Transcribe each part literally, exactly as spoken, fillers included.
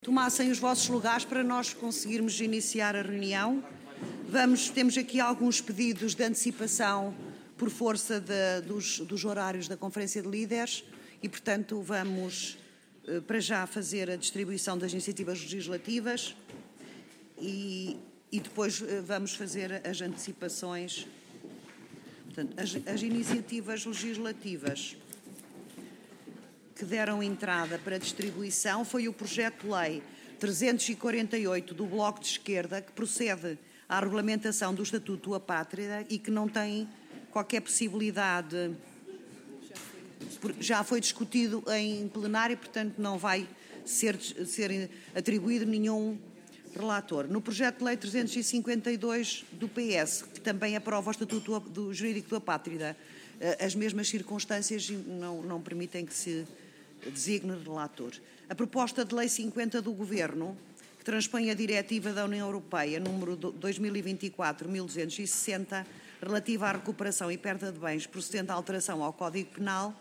Tomassem os vossos lugares para nós conseguirmos iniciar a reunião. Vamos, temos aqui alguns pedidos de antecipação por força de, dos, dos horários da Conferência de Líderes e, portanto, vamos para já fazer a distribuição das iniciativas legislativas e, e depois vamos fazer as antecipações. Portanto, as, as iniciativas legislativas que deram entrada para distribuição foi o projeto de lei trezentos e quarenta e oito do Bloco de Esquerda, que procede à regulamentação do Estatuto Apátrida e que não tem qualquer possibilidade, já foi discutido em plenário, portanto não vai ser, ser atribuído nenhum relator. No projeto de lei trezentos e cinquenta e dois do P S, que também aprova o Estatuto do Jurídico do Apátrida, as mesmas circunstâncias não, não permitem que se designe relator. A proposta de lei cinquenta do Governo, que transpõe a diretiva da União Europeia número dois mil e vinte e quatro mil duzentos e sessenta, relativa à recuperação e perda de bens procedente à alteração ao Código Penal,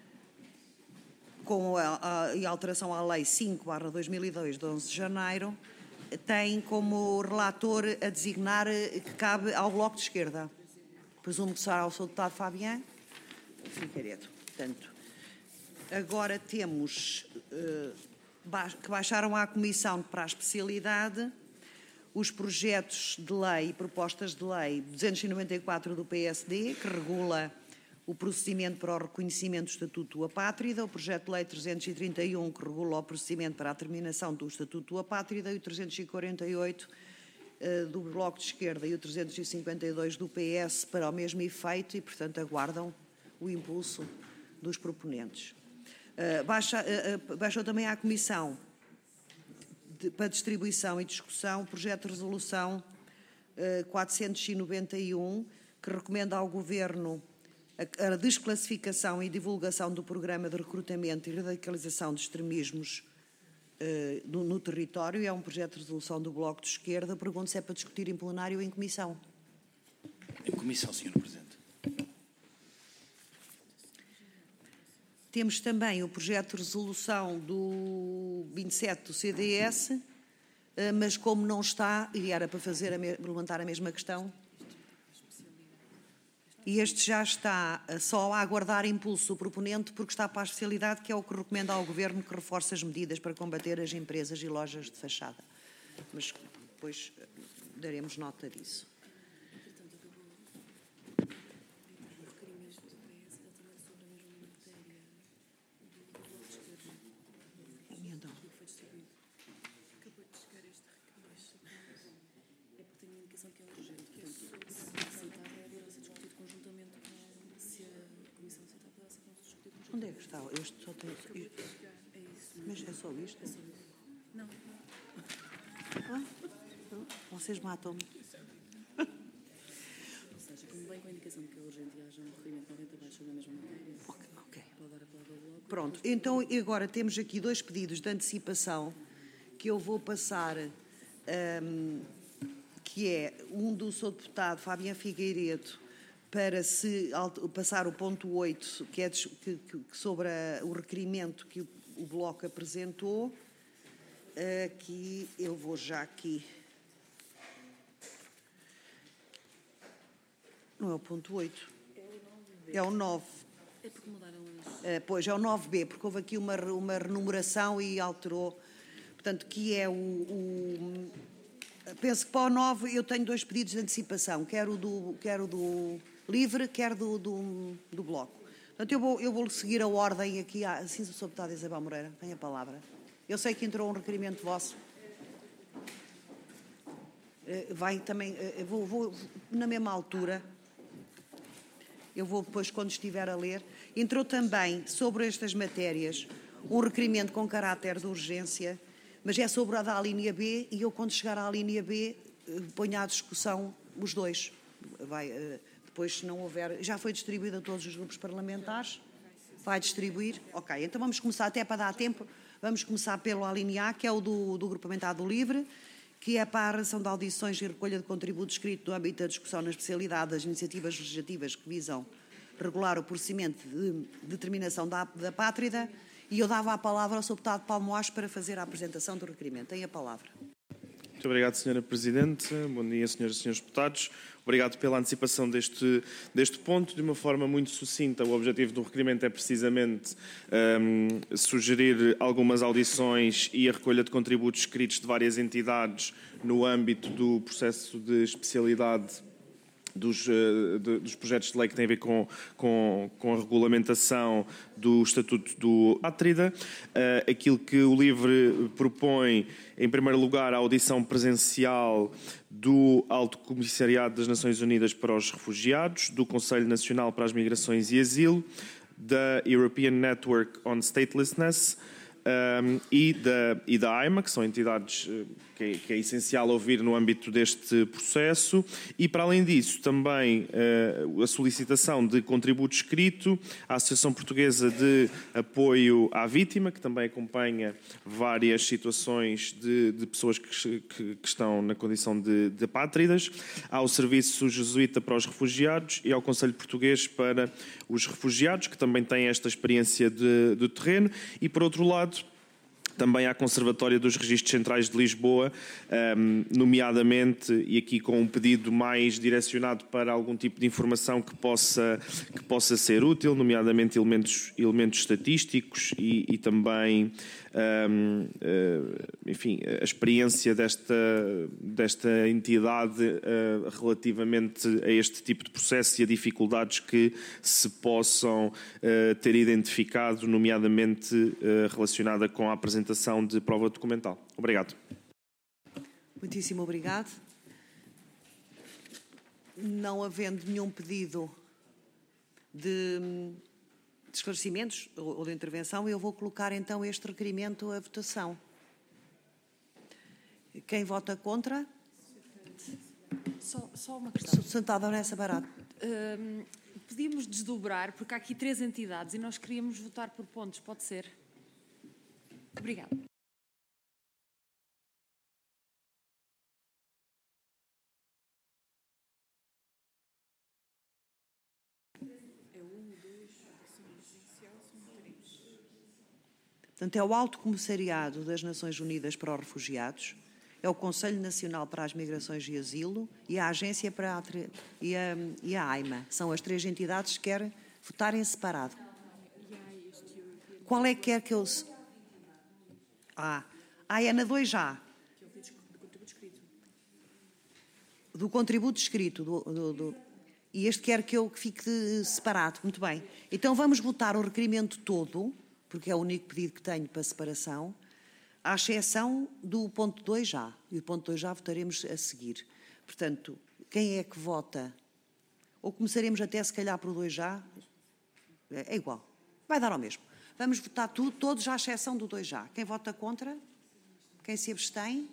com a, a, e alteração à Lei cinco barra dois mil e dois, de onze de janeiro, tem como relator a designar que cabe ao Bloco de Esquerda. Presumo que será o seu deputado Fabián Figueiredo. Portanto, agora temos uh, que baixaram à Comissão para a especialidade os projetos de lei e propostas de lei duzentos e noventa e quatro do P S D, que regula o procedimento para o reconhecimento do Estatuto Apátrida, o projeto de lei trezentos e trinta e um, que regula o procedimento para a terminação do Estatuto Apátrida, e o trezentos e quarenta e oito uh, do Bloco de Esquerda e o trezentos e cinquenta e dois do P S para o mesmo efeito e, portanto, aguardam o impulso dos proponentes. Uh, baixa, uh, uh, baixou também à Comissão de, para distribuição e discussão o projeto de resolução uh, quatrocentos e noventa e um, que recomenda ao Governo a, a desclassificação e divulgação do programa de recrutamento e radicalização de extremismos uh, no, no território. É um projeto de resolução do Bloco de Esquerda. Pergunto se é para discutir em plenário ou em comissão. Em comissão, senhora Presidente. Temos também o projeto de resolução do vinte e sete do C D S, mas como não está, e era para fazer a me, levantar a mesma questão, e este já está só a aguardar impulso do proponente, porque está para a especialidade, que é o que recomenda ao Governo que reforce as medidas para combater as empresas e lojas de fachada. Mas depois daremos nota disso. Onde é que está? Este só tem isto. Mas é só isto? Não. Ah, vocês matam-me. Ou seja, como bem com a indicação de que é urgente e haja um requerimento noventa abaixo sobre a mesma matéria, okay, okay. Pode dar a palavra ao bloco. Pronto, então agora temos aqui dois pedidos de antecipação que eu vou passar, um, que é um do seu deputado Fabián Figueiredo, para se passar o ponto oito, que é que, que, sobre a, o requerimento que o, o Bloco apresentou. Aqui, eu vou já aqui. Não é o ponto oito. É o nove. É porque mudaram as... Uh, pois, é o nove B, porque houve aqui uma, uma renumeração e alterou. Portanto, que é o... o penso que para o nove eu tenho dois pedidos de antecipação, quer o do, quer o do Livre, quer do, do, do Bloco. Portanto, eu vou, eu vou seguir a ordem aqui. Ah, sim, sou deputada Isabel Moreira, tem a palavra. Eu sei que entrou um requerimento vosso. Uh, vai também, uh, vou, vou na mesma altura, eu vou depois, quando estiver a ler. Entrou também sobre estas matérias um requerimento com caráter de urgência, mas é sobre a da linha B, e eu, quando chegar à linha B, ponho à discussão os dois. Vai, depois, se não houver... Já foi distribuído a todos os grupos parlamentares? Vai distribuir? Ok, então vamos começar, até para dar tempo, vamos começar pelo A, que é o do, do Grupamental do Livre, que é para a realização de audições e recolha de contributo escrito no âmbito da discussão na especialidade das iniciativas legislativas que visam regular o procedimento de determinação da, da Apátrida E eu dava a palavra ao senhor Deputado Paulo Moares para fazer a apresentação do requerimento. Tem a palavra. Muito obrigado, senhora Presidente. Bom dia, senhoras e senhores deputados. Obrigado pela antecipação deste, deste ponto. De uma forma muito sucinta, o objetivo do requerimento é precisamente um, sugerir algumas audições e a recolha de contributos escritos de várias entidades no âmbito do processo de especialidade Dos, de, dos projetos de lei que têm a ver com, com, com a regulamentação do Estatuto do Apátrida. Uh, aquilo que o LIVRE propõe, em primeiro lugar, a audição presencial do Alto Comissariado das Nações Unidas para os Refugiados, do Conselho Nacional para as Migrações e Asilo, da European Network on Statelessness, Um, e, da, e da AIMA, que são entidades que é, que é essencial ouvir no âmbito deste processo, e para além disso também uh, a solicitação de contributo escrito à Associação Portuguesa de Apoio à Vítima, que também acompanha várias situações de, de pessoas que, que, que estão na condição de, de apátridas, ao Serviço Jesuíta para os Refugiados e ao Conselho Português para os Refugiados, que também têm esta experiência de, de terreno, e por outro lado também à Conservatória dos Registros Centrais de Lisboa, nomeadamente, e aqui com um pedido mais direcionado para algum tipo de informação que possa, que possa ser útil, nomeadamente elementos, elementos estatísticos e, e também, um, uh, enfim, a experiência desta, desta entidade uh, relativamente a este tipo de processo e a dificuldades que se possam uh, ter identificado, nomeadamente uh, relacionada com a apresentação de prova documental. Obrigado. Muitíssimo obrigado. Não havendo nenhum pedido de, de esclarecimentos ou de intervenção, eu vou colocar então este requerimento à votação. Quem vota contra? Só, só uma questão. Sentada nessa barata. Um, podíamos desdobrar, porque há aqui três entidades e nós queríamos votar por pontos, pode ser? Obrigada. Portanto, é o Alto Comissariado das Nações Unidas para os Refugiados, é o Conselho Nacional para as Migrações e Asilo e a Agência para a, e a, e a AIMA. São as três entidades que querem votar em separado. Qual é que quer que eu... Ah, ah é na dois já. Do contributo escrito. Do, do, do, e este quer que eu fique separado. Muito bem. Então vamos votar o requerimento todo, porque é o único pedido que tenho para separação, à exceção do ponto dois já. E o ponto dois já votaremos a seguir. Portanto, quem é que vota? Ou começaremos até, se calhar, por dois já? É igual. Vai dar ao mesmo. Vamos votar tudo, todos à exceção do dois já. Quem vota contra? Quem se abstém?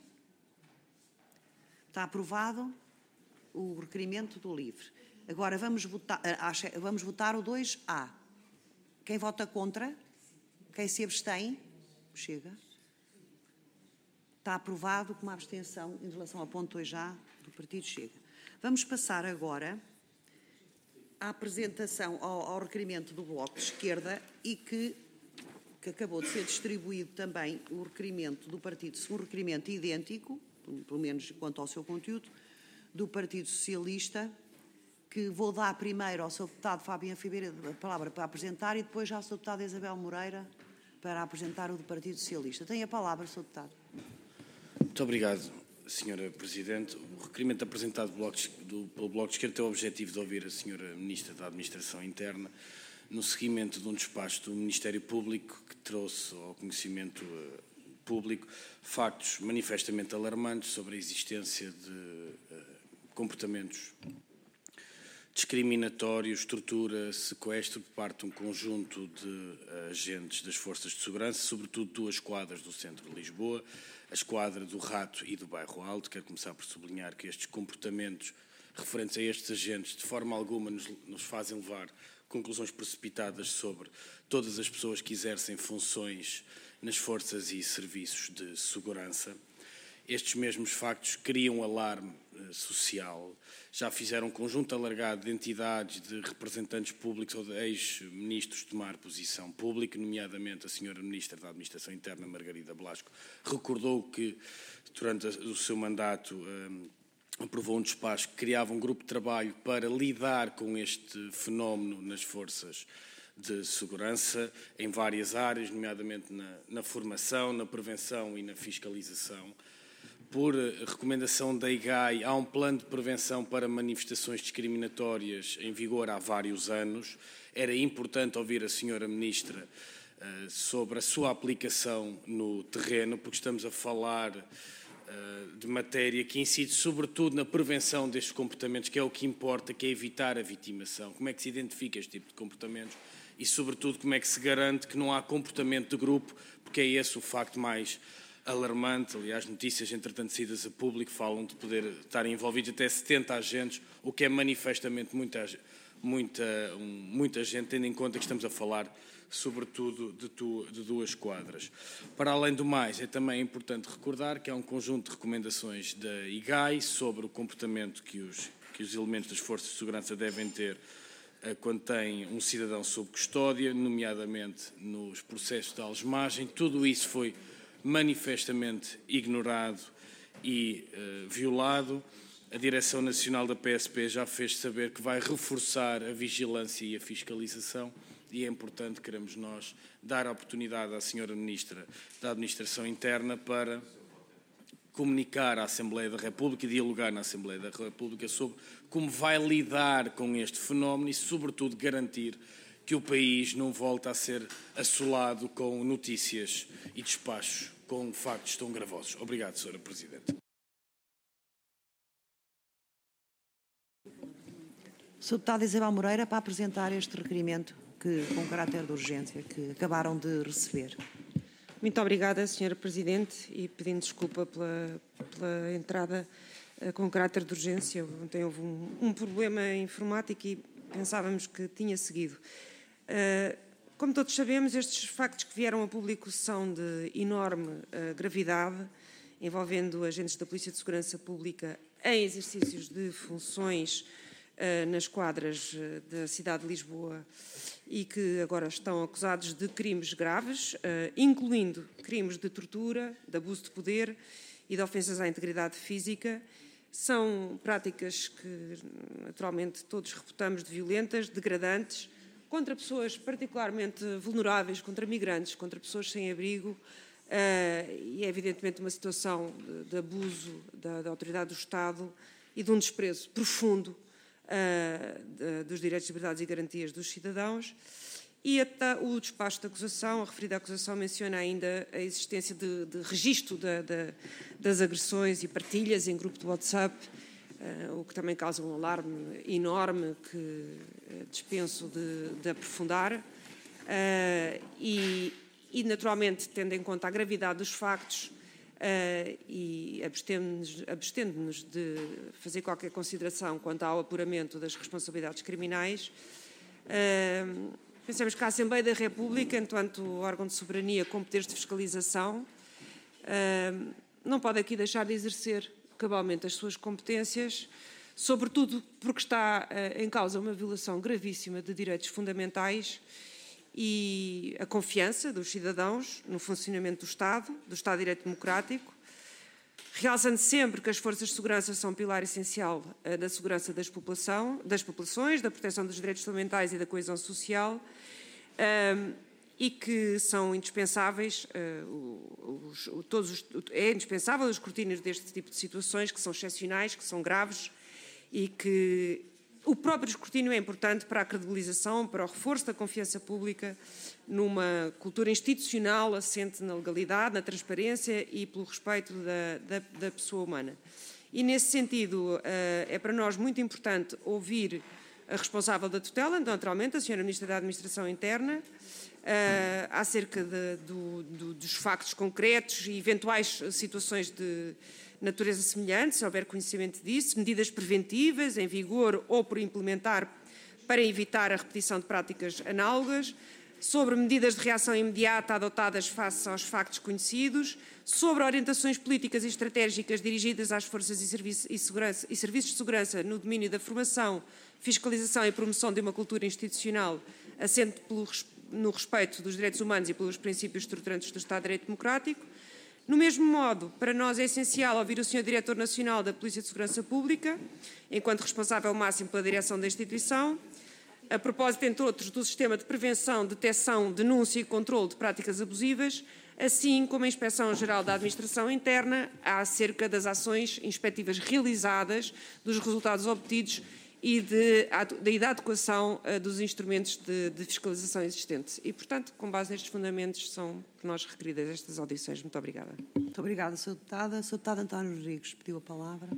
Está aprovado o requerimento do LIVRE. Agora vamos votar, vamos votar o dois A. Quem vota contra? Quem se abstém? Chega. Está aprovado com uma abstenção em relação ao ponto dois já do Partido Chega. Vamos passar agora à apresentação, ao, ao requerimento do Bloco de Esquerda e que, que acabou de ser distribuído também o requerimento do Partido, um requerimento idêntico, pelo menos quanto ao seu conteúdo, do Partido Socialista, que vou dar primeiro ao seu deputado Fábio Figueiredo a palavra para apresentar e depois ao seu deputado Isabel Moreira para apresentar o do Partido Socialista. Tem a palavra, senhor deputado. Muito obrigado, senhora Presidente. O requerimento apresentado pelo Bloco de, do, pelo Bloco de Esquerda tem o objetivo de ouvir a senhora Ministra da Administração Interna no seguimento de um despacho do Ministério Público que trouxe ao conhecimento uh, público factos manifestamente alarmantes sobre a existência de uh, comportamentos discriminatórios, tortura, sequestro por parte de um conjunto de uh, agentes das Forças de Segurança, sobretudo duas quadras do centro de Lisboa, a esquadra do Rato e do Bairro Alto. Quero começar por sublinhar que estes comportamentos referentes a estes agentes de forma alguma nos, nos fazem levar conclusões precipitadas sobre todas as pessoas que exercem funções nas forças e serviços de segurança. estes mesmos factos criam alarme social. Já fizeram um conjunto alargado de entidades, de representantes públicos ou de ex-ministros tomar posição pública, nomeadamente a senhora Ministra da Administração Interna, Margarida Blasco, recordou que durante o seu mandato um, aprovou um despacho que criava um grupo de trabalho para lidar com este fenómeno nas forças de segurança em várias áreas, nomeadamente na, na formação, na prevenção e na fiscalização. Por recomendação da I G A I, há um plano de prevenção para manifestações discriminatórias em vigor há vários anos. Era importante ouvir a senhora Ministra uh, sobre a sua aplicação no terreno, porque estamos a falar uh, de matéria que incide sobretudo na prevenção destes comportamentos, que é o que importa, que é evitar a vitimação. Como é que se identifica este tipo de comportamentos e, sobretudo, como é que se garante que não há comportamento de grupo, porque é esse o facto mais alarmante. Aliás, notícias, entretanto, saídas a público, falam de poder estar envolvidos até setenta agentes, o que é manifestamente muita, muita, muita gente, tendo em conta que estamos a falar, sobretudo, de, tu, de duas quadras. Para além do mais, é também importante recordar que há um conjunto de recomendações da I G A I sobre o comportamento que os, que os elementos das forças de segurança devem ter quando têm um cidadão sob custódia, nomeadamente nos processos de algemagem. Tudo isso foi manifestamente ignorado e uh, violado. A Direção Nacional da P S P já fez saber que vai reforçar a vigilância e a fiscalização e é importante, queremos nós, dar a oportunidade à senhora Ministra da Administração Interna para comunicar à Assembleia da República e dialogar na Assembleia da República sobre como vai lidar com este fenómeno e, sobretudo, garantir que o país não volta a ser assolado com notícias e despachos com factos tão gravosos. Obrigado, senhora Presidente. senhor Deputado Isabel Moreira, para apresentar este requerimento que, com caráter de urgência que acabaram de receber. Muito obrigada, senhora Presidente, e pedindo desculpa pela, pela entrada uh, com caráter de urgência. Ontem houve um, um problema informático e pensávamos que tinha seguido. Uh, como todos sabemos, estes factos que vieram a público são de enorme uh, gravidade, envolvendo agentes da Polícia de Segurança Pública em exercícios de funções uh, nas quadras uh, da cidade de Lisboa e que agora estão acusados de crimes graves, uh, incluindo crimes de tortura, de abuso de poder e de ofensas à integridade física. São práticas que, naturalmente, todos reputamos de violentas, degradantes, contra pessoas particularmente vulneráveis, contra migrantes, contra pessoas sem abrigo, uh, e é evidentemente uma situação de, de abuso da, da autoridade do Estado e de um desprezo profundo uh, de, dos direitos, liberdades e garantias dos cidadãos. E até o despacho de acusação, a referida acusação, menciona ainda a existência de, de registro da, da, das agressões e partilhas em grupo de WhatsApp, Uh, o que também causa um alarme enorme que uh, dispenso de, de aprofundar. Uh, e, e, naturalmente, tendo em conta a gravidade dos factos uh, e abstendo-nos, abstendo-nos de fazer qualquer consideração quanto ao apuramento das responsabilidades criminais, uh, pensamos que a Assembleia da República, enquanto órgão de soberania com poderes de fiscalização, uh, não pode aqui deixar de exercer cabalmente as suas competências, sobretudo porque está uh, em causa uma violação gravíssima de direitos fundamentais e a confiança dos cidadãos no funcionamento do Estado, do Estado de Direito Democrático, realçando sempre que as forças de segurança são um pilar essencial uh, da segurança das, população, das populações, da proteção dos direitos fundamentais e da coesão social, uh, e que são indispensáveis, uh, os, os, todos os, é indispensável o escrutínio deste tipo de situações que são excepcionais, que são graves e que o próprio escrutínio é importante para a credibilização, para o reforço da confiança pública numa cultura institucional assente na legalidade, na transparência e pelo respeito da, da, da pessoa humana. E nesse sentido uh, é para nós muito importante ouvir a responsável da tutela, naturalmente a senhora Ministra da Administração Interna, Uh, acerca de, do, do, dos factos concretos e eventuais situações de natureza semelhante, se houver conhecimento disso, medidas preventivas em vigor ou por implementar para evitar a repetição de práticas análogas, sobre medidas de reação imediata adotadas face aos factos conhecidos, sobre orientações políticas e estratégicas dirigidas às forças e, serviço, e, segurança, e serviços de segurança no domínio da formação, fiscalização e promoção de uma cultura institucional assente pelo, no respeito dos direitos humanos e pelos princípios estruturantes do Estado de Direito Democrático. No mesmo modo, para nós é essencial ouvir o senhor Diretor Nacional da Polícia de Segurança Pública, enquanto responsável máximo pela direção da instituição, a propósito, entre outros, do sistema de prevenção, detecção, denúncia e controle de práticas abusivas, assim como a Inspeção-Geral da Administração Interna acerca das ações inspectivas realizadas, dos resultados obtidos e, de, e da adequação uh, dos instrumentos de, de fiscalização existentes. E, portanto, com base nestes fundamentos, são por nós requeridas estas audições. Muito obrigada. Muito obrigada, senhora Deputada. senhor Deputado António Rodrigues pediu a palavra.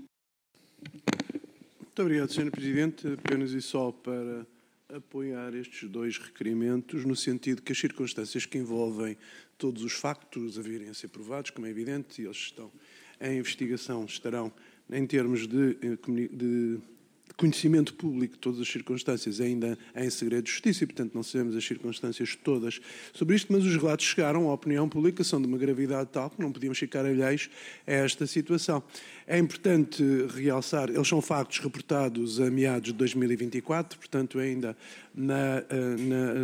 Muito obrigado, senhora Presidente. Apenas e só para apoiar estes dois requerimentos, no sentido que as circunstâncias que envolvem todos os factos a virem a ser provados, como é evidente, e eles estão em investigação, estarão em termos de, de conhecimento público de todas as circunstâncias ainda em segredo de justiça e, portanto, não sabemos as circunstâncias todas sobre isto, mas os relatos chegaram à opinião pública, são de uma gravidade tal que não podíamos ficar alheios a esta situação. É importante realçar, eles são factos reportados a meados de dois mil e vinte e quatro, portanto, ainda na, na,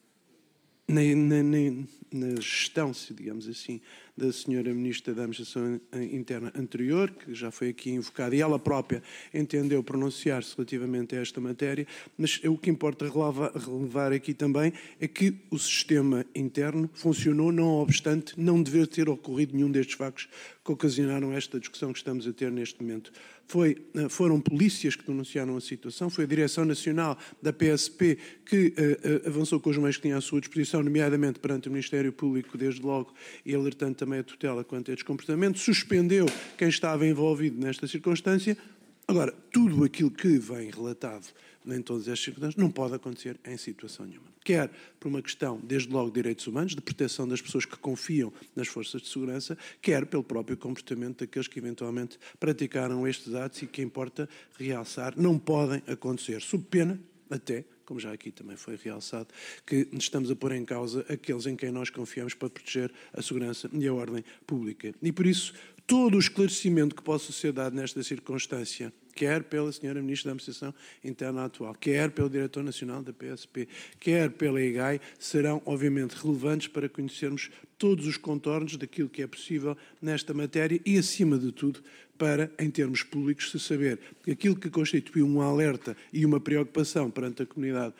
na, na, na, na gestão, digamos assim, da senhora Ministra da Administração Interna anterior, que já foi aqui invocada, e ela própria entendeu pronunciar-se relativamente a esta matéria, mas o que importa relevar, relevar aqui também é que o sistema interno funcionou, não obstante não dever ter ocorrido nenhum destes factos que ocasionaram esta discussão que estamos a ter neste momento. Foi, foram polícias que denunciaram a situação, foi a Direção Nacional da P S P que uh, uh, avançou com os meios que tinha à sua disposição, nomeadamente perante o Ministério Público, desde logo, e alertando também a tutela quanto a estes comportamentos, suspendeu quem estava envolvido nesta circunstância. Agora, tudo aquilo que vem relatado em todas estas circunstâncias não pode acontecer em situação nenhuma. Quer por uma questão, desde logo, de direitos humanos, de proteção das pessoas que confiam nas forças de segurança, quer pelo próprio comportamento daqueles que eventualmente praticaram estes atos e que importa realçar, não podem acontecer, sob pena até, como já aqui também foi realçado, que estamos a pôr em causa aqueles em quem nós confiamos para proteger a segurança e a ordem pública. E por isso, todo o esclarecimento que possa ser dado nesta circunstância, quer pela senhora Ministra da Administração Interna atual, quer pelo Diretor Nacional da P S P, quer pela I G A I, serão obviamente relevantes para conhecermos todos os contornos daquilo que é possível nesta matéria e, acima de tudo, para, em termos públicos, se saber que aquilo que constitui um alerta e uma preocupação perante a comunidade,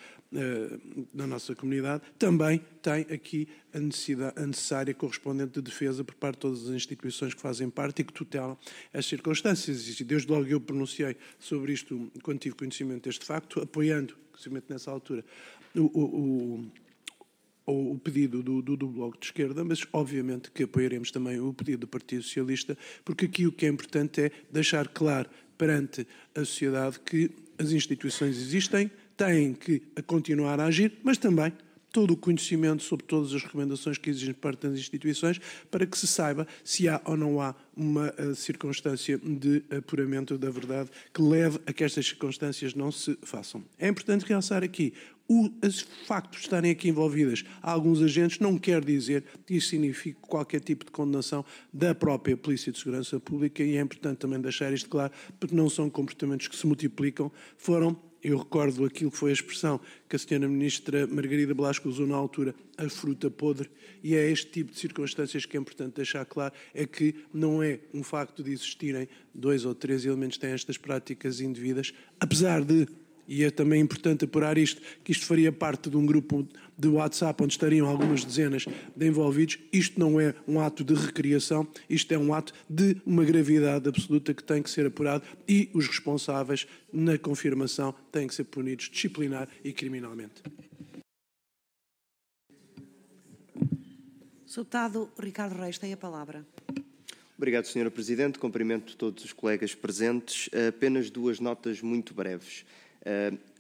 na nossa comunidade, também tem aqui a, necessidade, a necessária correspondente de defesa por parte de todas as instituições que fazem parte e que tutelam as circunstâncias. E desde logo eu pronunciei sobre isto quando tive conhecimento deste facto, apoiando, precisamente nessa altura, o, o, o, o pedido do, do, do Bloco de Esquerda, mas obviamente que apoiaremos também o pedido do Partido Socialista, porque aqui o que é importante é deixar claro perante a sociedade que as instituições existem, têm que continuar a agir, mas também todo o conhecimento sobre todas as recomendações que existem por parte das instituições para que se saiba se há ou não há uma uh, circunstância de apuramento da verdade que leve a que estas circunstâncias não se façam. É importante realçar aqui o facto de estarem aqui envolvidas alguns agentes não quer dizer que isso signifique qualquer tipo de condenação da própria Polícia de Segurança Pública e é importante também deixar isto claro porque não são comportamentos que se multiplicam, foram. Eu recordo aquilo que foi a expressão que a senhora Ministra Margarida Blasco usou na altura, a fruta podre, e é este tipo de circunstâncias que é importante deixar claro, é que não é um facto de existirem dois ou três elementos que têm estas práticas indevidas, apesar de, e é também importante apurar isto, que isto faria parte de um grupo de WhatsApp onde estariam algumas dezenas de envolvidos. Isto não é um ato de recriação, isto é um ato de uma gravidade absoluta que tem que ser apurado e os responsáveis na confirmação têm que ser punidos disciplinar e criminalmente. senhor Deputado Ricardo Reis tem a palavra. Obrigado, senhora Presidente. Cumprimento todos os colegas presentes. Apenas duas notas muito breves.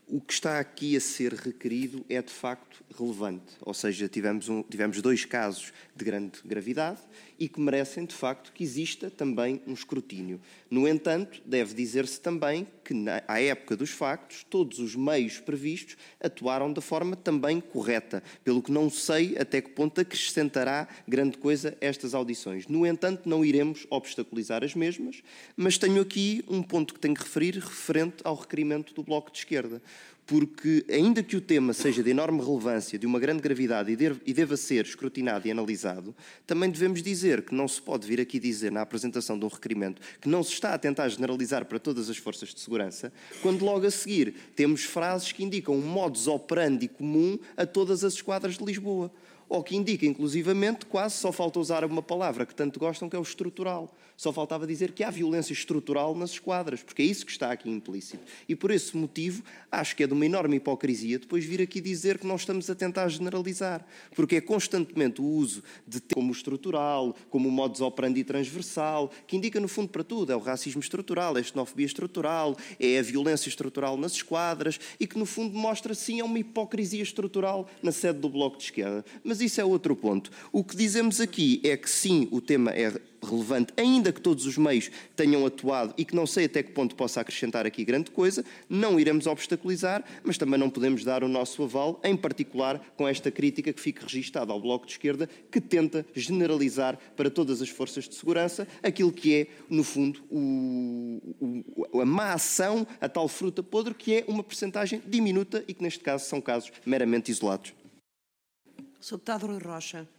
o que está aqui a ser requerido é de facto relevante, ou seja, tivemos, um, tivemos dois casos de grande gravidade e que merecem de facto que exista também um escrutínio. No entanto, deve dizer-se também que na, à época dos factos todos os meios previstos atuaram da forma também correta, pelo que não sei até que ponto acrescentará grande coisa estas audições. No entanto, não iremos obstaculizar as mesmas, mas tenho aqui um ponto que tenho que referir referente ao requerimento do Bloco de Esquerda. Porque, ainda que o tema seja de enorme relevância, de uma grande gravidade e deva ser escrutinado e analisado, também devemos dizer que não se pode vir aqui dizer, na apresentação de um requerimento, que não se está a tentar generalizar para todas as forças de segurança, quando logo a seguir temos frases que indicam um modus operandi comum a todas as esquadras de Lisboa. Ou que indica, inclusivamente, quase só falta usar uma palavra que tanto gostam, que é o estrutural. Só faltava dizer que há violência estrutural nas esquadras, porque é isso que está aqui implícito. E por esse motivo, acho que é de uma enorme hipocrisia depois vir aqui dizer que nós estamos a tentar generalizar, porque é constantemente o uso de como estrutural, como o modus operandi transversal, que indica no fundo para tudo, é o racismo estrutural, é a xenofobia estrutural, é a violência estrutural nas esquadras, e que no fundo mostra sim uma hipocrisia estrutural na sede do Bloco de Esquerda. Mas isso é outro ponto. O que dizemos aqui é que sim, o tema é relevante, ainda que todos os meios tenham atuado e que não sei até que ponto possa acrescentar aqui grande coisa, não iremos obstaculizar, mas também não podemos dar o nosso aval, em particular com esta crítica que fica registada ao Bloco de Esquerda, que tenta generalizar para todas as forças de segurança aquilo que é, no fundo, o, o, a má ação, a tal fruta podre, que é uma percentagem diminuta e que neste caso são casos meramente isolados. senhor Deputado Rui Rocha.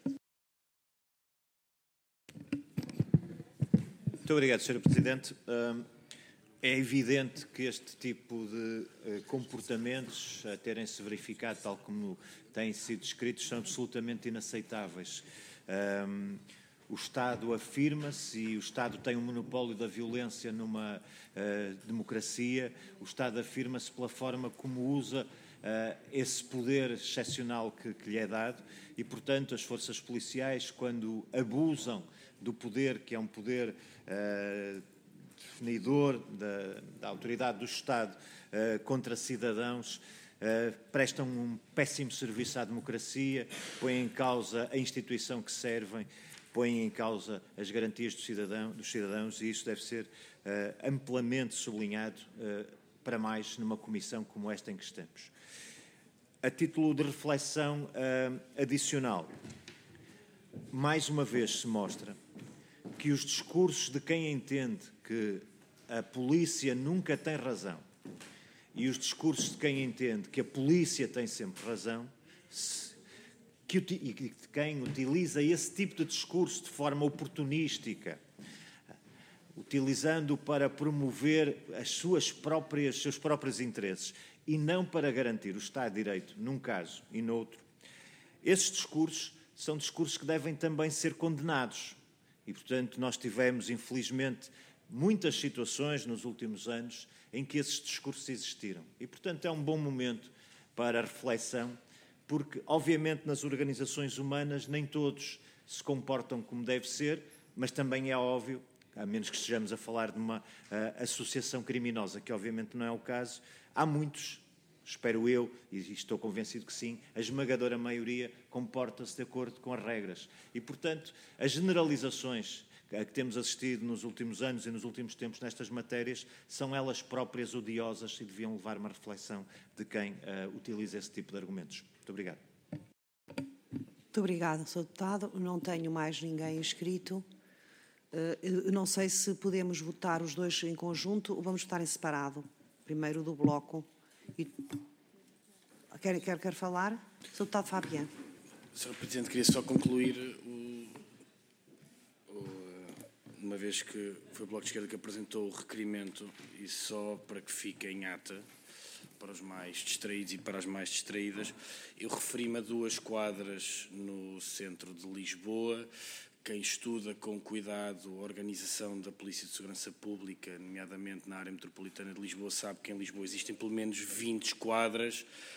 Muito obrigado, senhora Presidente. É evidente que este tipo de comportamentos, a terem-se verificado tal como têm sido descritos, são absolutamente inaceitáveis. O Estado afirma-se e o Estado tem um monopólio da violência numa democracia. O Estado afirma-se pela forma como usa Uh, esse poder excepcional que, que lhe é dado e, portanto, as forças policiais, quando abusam do poder, que é um poder uh, definidor da, da autoridade do Estado uh, contra cidadãos, uh, prestam um péssimo serviço à democracia, põem em causa a instituição que servem, põem em causa as garantias do cidadão, dos cidadãos, e isso deve ser uh, amplamente sublinhado uh, para mais numa comissão como esta em que estamos. A título de reflexão uh, adicional, mais uma vez se mostra que os discursos de quem entende que a polícia nunca tem razão e os discursos de quem entende que a polícia tem sempre razão, se, que, e de quem utiliza esse tipo de discurso de forma oportunística, utilizando para promover as suas próprias, seus próprios interesses e não para garantir o Estado de Direito num caso e noutro, esses discursos são discursos que devem também ser condenados. E, portanto, nós tivemos, infelizmente, muitas situações nos últimos anos em que esses discursos existiram. E, portanto, é um bom momento para a reflexão, porque, obviamente, nas organizações humanas nem todos se comportam como deve ser, mas também é óbvio, a menos que estejamos a falar de uma uh, associação criminosa, que obviamente não é o caso, há muitos, espero eu, e estou convencido que sim, a esmagadora maioria comporta-se de acordo com as regras. E, portanto, as generalizações a que temos assistido nos últimos anos e nos últimos tempos nestas matérias são elas próprias odiosas e deviam levar uma reflexão de quem uh, utiliza esse tipo de argumentos. Muito obrigado. Muito obrigada, senhor Deputado. Não tenho mais ninguém inscrito. Eu não sei se podemos votar os dois em conjunto ou vamos votar em separado. Primeiro do bloco. E... Quer, quer, quer falar? senhor Deputado Fabian. senhor Presidente, queria só concluir, o, o, uma vez que foi o Bloco de Esquerda que apresentou o requerimento, e só para que fique em ata, para os mais distraídos e para as mais distraídas, eu referi-me a duas quadras no centro de Lisboa. Quem estuda com cuidado a organização da Polícia de Segurança Pública, nomeadamente na área metropolitana de Lisboa, sabe que em Lisboa existem pelo menos vinte esquadras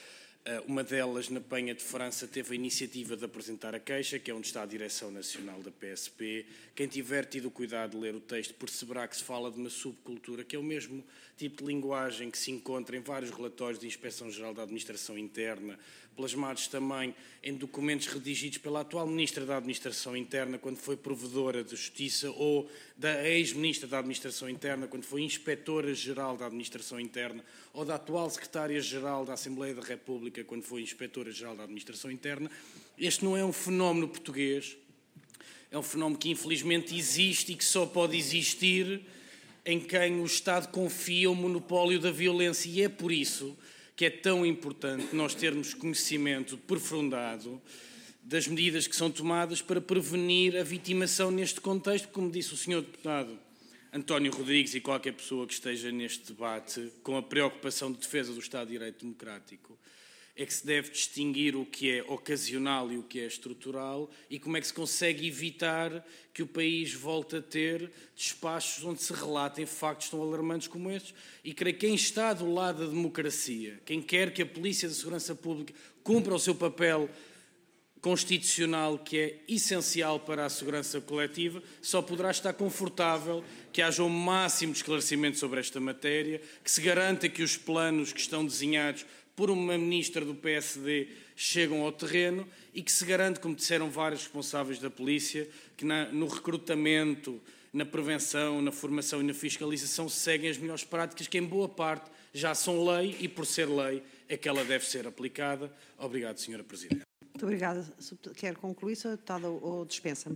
Uma delas, na Penha de França, teve a iniciativa de apresentar a queixa, que é onde está a Direção Nacional da P S P. Quem tiver tido o cuidado de ler o texto perceberá que se fala de uma subcultura, que é o mesmo tipo de linguagem que se encontra em vários relatórios de Inspeção-Geral da Administração Interna, plasmados também em documentos redigidos pela atual Ministra da Administração Interna, quando foi Provedora de Justiça, ou da ex-Ministra da Administração Interna, quando foi Inspetora-Geral da Administração Interna, ou da atual Secretária-Geral da Assembleia da República, quando foi Inspetora-Geral da Administração Interna. Este não é um fenómeno português, é um fenómeno que infelizmente existe e que só pode existir em quem o Estado confia o monopólio da violência, e é por isso que é tão importante nós termos conhecimento aprofundado das medidas que são tomadas para prevenir a vitimação neste contexto, como disse o senhor deputado António Rodrigues e qualquer pessoa que esteja neste debate com a preocupação de defesa do Estado de Direito Democrático. É que se deve distinguir o que é ocasional e o que é estrutural e como é que se consegue evitar que o país volte a ter despachos onde se relatem factos tão alarmantes como estes. E creio que quem está do lado da democracia, quem quer que a Polícia de Segurança Pública cumpra o seu papel constitucional, que é essencial para a segurança coletiva, só poderá estar confortável que haja o máximo de esclarecimento sobre esta matéria, que se garanta que os planos que estão desenhados por uma ministra do P S D chegam ao terreno e que se garante, como disseram vários responsáveis da polícia, que na, no recrutamento, na prevenção, na formação e na fiscalização se seguem as melhores práticas, que em boa parte já são lei e, por ser lei, é que ela deve ser aplicada. Obrigado, senhora Presidente. Muito obrigada. Quer concluir, senhor deputado, ou dispensa-me?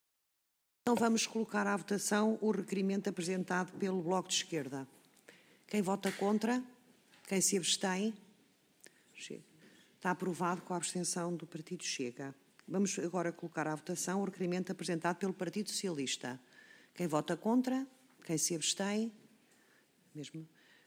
Então vamos colocar à votação o requerimento apresentado pelo Bloco de Esquerda. Quem vota contra? Quem se abstém? Chega. Está aprovado com a abstenção do Partido Chega. Vamos agora colocar à votação o requerimento apresentado pelo Partido Socialista. Quem vota contra? Quem se abstém? Mesmo,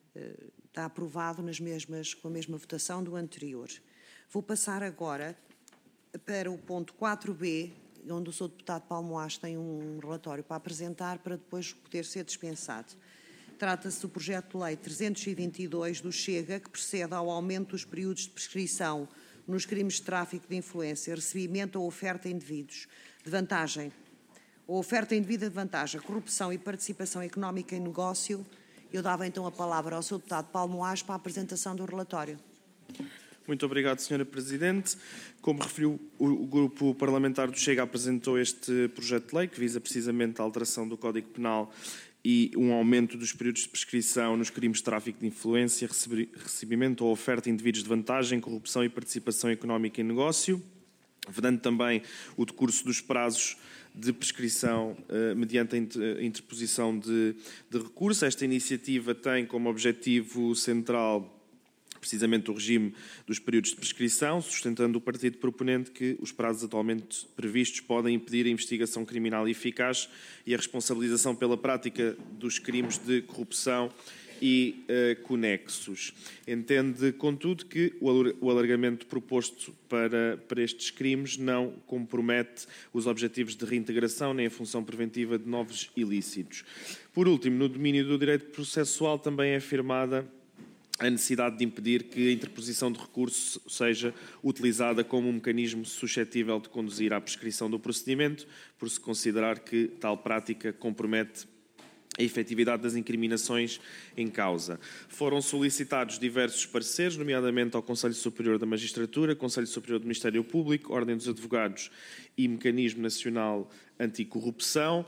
está aprovado nas mesmas, com a mesma votação do anterior. Vou passar agora para o ponto quatro B, onde o senhor deputado Paulo Moás tem um relatório para apresentar para depois poder ser dispensado. Trata-se do projeto de lei trezentos e vinte e dois do Chega, que procede ao aumento dos períodos de prescrição nos crimes de tráfico de influência, recebimento ou oferta indevidos de vantagem, ou oferta indevida de vantagem, corrupção e participação económica em negócio. Eu dava então a palavra ao senhor deputado Paulo Moás para a apresentação do relatório. Muito obrigado, senhora Presidente. Como referiu, o Grupo Parlamentar do Chega apresentou este projeto de lei que visa precisamente a alteração do Código Penal e um aumento dos períodos de prescrição nos crimes de tráfico de influência, recebimento ou oferta indevidos de vantagem, corrupção e participação económica em negócio, vedando também o decurso dos prazos de prescrição eh, mediante a interposição de, de recurso. Esta iniciativa tem como objetivo central precisamente o regime dos períodos de prescrição, sustentando o partido proponente que os prazos atualmente previstos podem impedir a investigação criminal eficaz e a responsabilização pela prática dos crimes de corrupção e uh, conexos. Entende, contudo, que o alargamento proposto para, para estes crimes não compromete os objetivos de reintegração nem a função preventiva de novos ilícitos. Por último, no domínio do direito processual também é afirmada a necessidade de impedir que a interposição de recurso seja utilizada como um mecanismo suscetível de conduzir à prescrição do procedimento, por se considerar que tal prática compromete a efetividade das incriminações em causa. Foram solicitados diversos pareceres, nomeadamente ao Conselho Superior da Magistratura, Conselho Superior do Ministério Público, Ordem dos Advogados e Mecanismo Nacional Anticorrupção.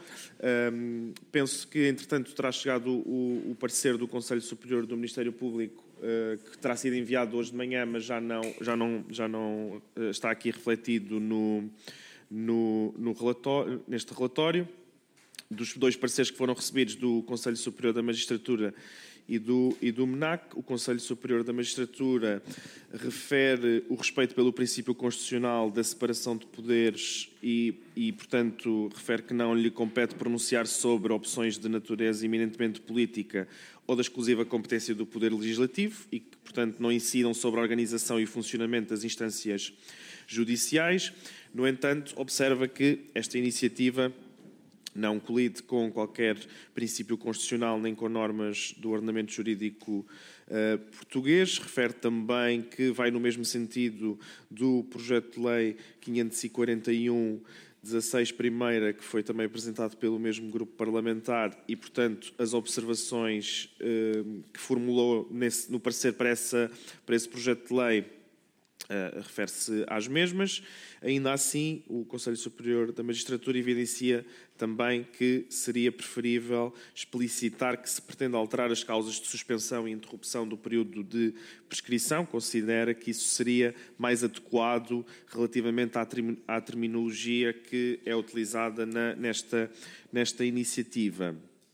Um, penso que, entretanto, terá chegado o, o parecer do Conselho Superior do Ministério Público, uh, que terá sido enviado hoje de manhã, mas já não, já não, já não uh, está aqui refletido no, no, no relatório, neste relatório. Dos dois pareceres que foram recebidos do Conselho Superior da Magistratura e do, e do M N A C, o Conselho Superior da Magistratura refere o respeito pelo princípio constitucional da separação de poderes e, e, portanto, refere que não lhe compete pronunciar sobre opções de natureza eminentemente política ou da exclusiva competência do Poder Legislativo e que, portanto, não incidam sobre a organização e funcionamento das instâncias judiciais. No entanto, observa que esta iniciativa não colide com qualquer princípio constitucional nem com normas do ordenamento jurídico uh, português. Refere também que vai no mesmo sentido do projeto de lei quinhentos e quarenta e um, dezasseis primeira, que foi também apresentado pelo mesmo grupo parlamentar e, portanto, as observações uh, que formulou nesse, no parecer para, essa, para esse projeto de lei Uh, refere-se às mesmas. Ainda assim, o Conselho Superior da Magistratura evidencia também que seria preferível explicitar que se pretende alterar as causas de suspensão e interrupção do período de prescrição. Considera que isso seria mais adequado relativamente à, term à terminologia que é utilizada na, nesta, nesta iniciativa.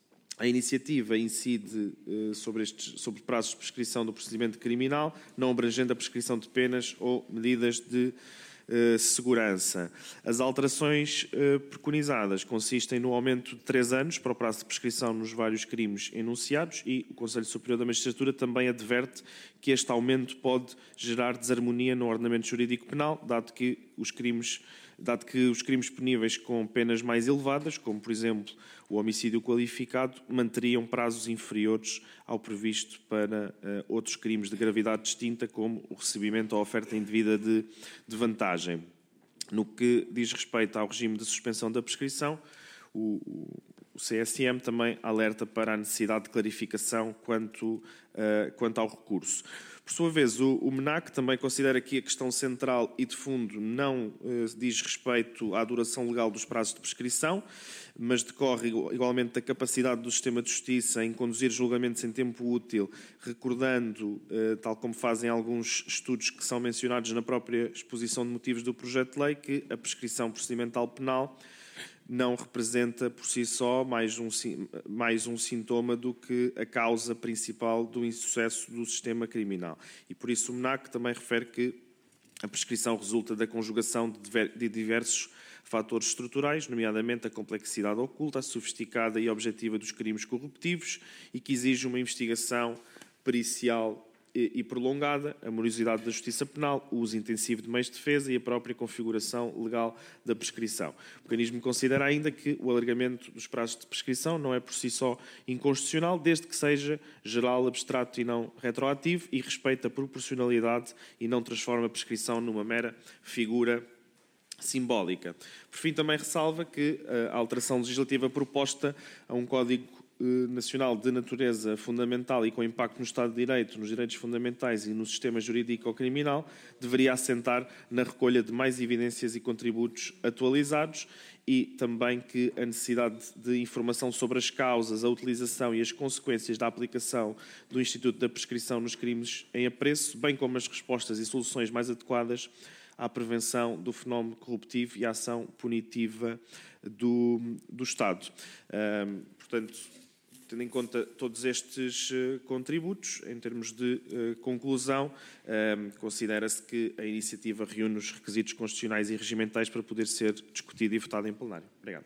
A iniciativa incide uh, sobre, estes, sobre prazos de prescrição do procedimento criminal, não abrangendo a prescrição de penas ou medidas de uh, segurança. As alterações uh, preconizadas consistem no aumento de três anos para o prazo de prescrição nos vários crimes enunciados e o Conselho Superior da Magistratura também adverte que este aumento pode gerar desarmonia no ordenamento jurídico penal, dado que os crimes dado que os crimes puníveis com penas mais elevadas, como, por exemplo, o homicídio qualificado, manteriam prazos inferiores ao previsto para uh, outros crimes de gravidade distinta, como o recebimento ou oferta indevida de, de vantagem. No que diz respeito ao regime de suspensão da prescrição, o, o C S M também alerta para a necessidade de clarificação quanto, uh, quanto ao recurso. Por sua vez, o, o MENAC também considera que a questão central e de fundo não eh, diz respeito à duração legal dos prazos de prescrição, mas decorre igualmente da capacidade do sistema de justiça em conduzir julgamentos em tempo útil, recordando, eh, tal como fazem alguns estudos que são mencionados na própria exposição de motivos do projeto de lei, que a prescrição procedimental penal não representa por si só mais um, mais um sintoma do que a causa principal do insucesso do sistema criminal. E por isso o MENAC também refere que a prescrição resulta da conjugação de diversos fatores estruturais, nomeadamente a complexidade oculta, a sofisticada e objetiva dos crimes corruptivos e que exige uma investigação pericial e prolongada, a morosidade da justiça penal, o uso intensivo de meios de defesa e a própria configuração legal da prescrição. O mecanismo considera ainda que o alargamento dos prazos de prescrição não é por si só inconstitucional, desde que seja geral, abstrato e não retroativo e respeita a proporcionalidade e não transforma a prescrição numa mera figura simbólica. Por fim, também ressalva que a alteração legislativa proposta a um Código Nacional de natureza fundamental e com impacto no Estado de Direito, nos direitos fundamentais e no sistema jurídico ou criminal, deveria assentar na recolha de mais evidências e contributos atualizados e também que a necessidade de informação sobre as causas, a utilização e as consequências da aplicação do Instituto da Prescrição nos crimes em apreço, bem como as respostas e soluções mais adequadas à prevenção do fenómeno corruptivo e à ação punitiva do, do Estado. Um, portanto, tendo em conta todos estes uh, contributos, em termos de uh, conclusão, um, considera-se que a iniciativa reúne os requisitos constitucionais e regimentais para poder ser discutida e votada em plenário. Obrigado.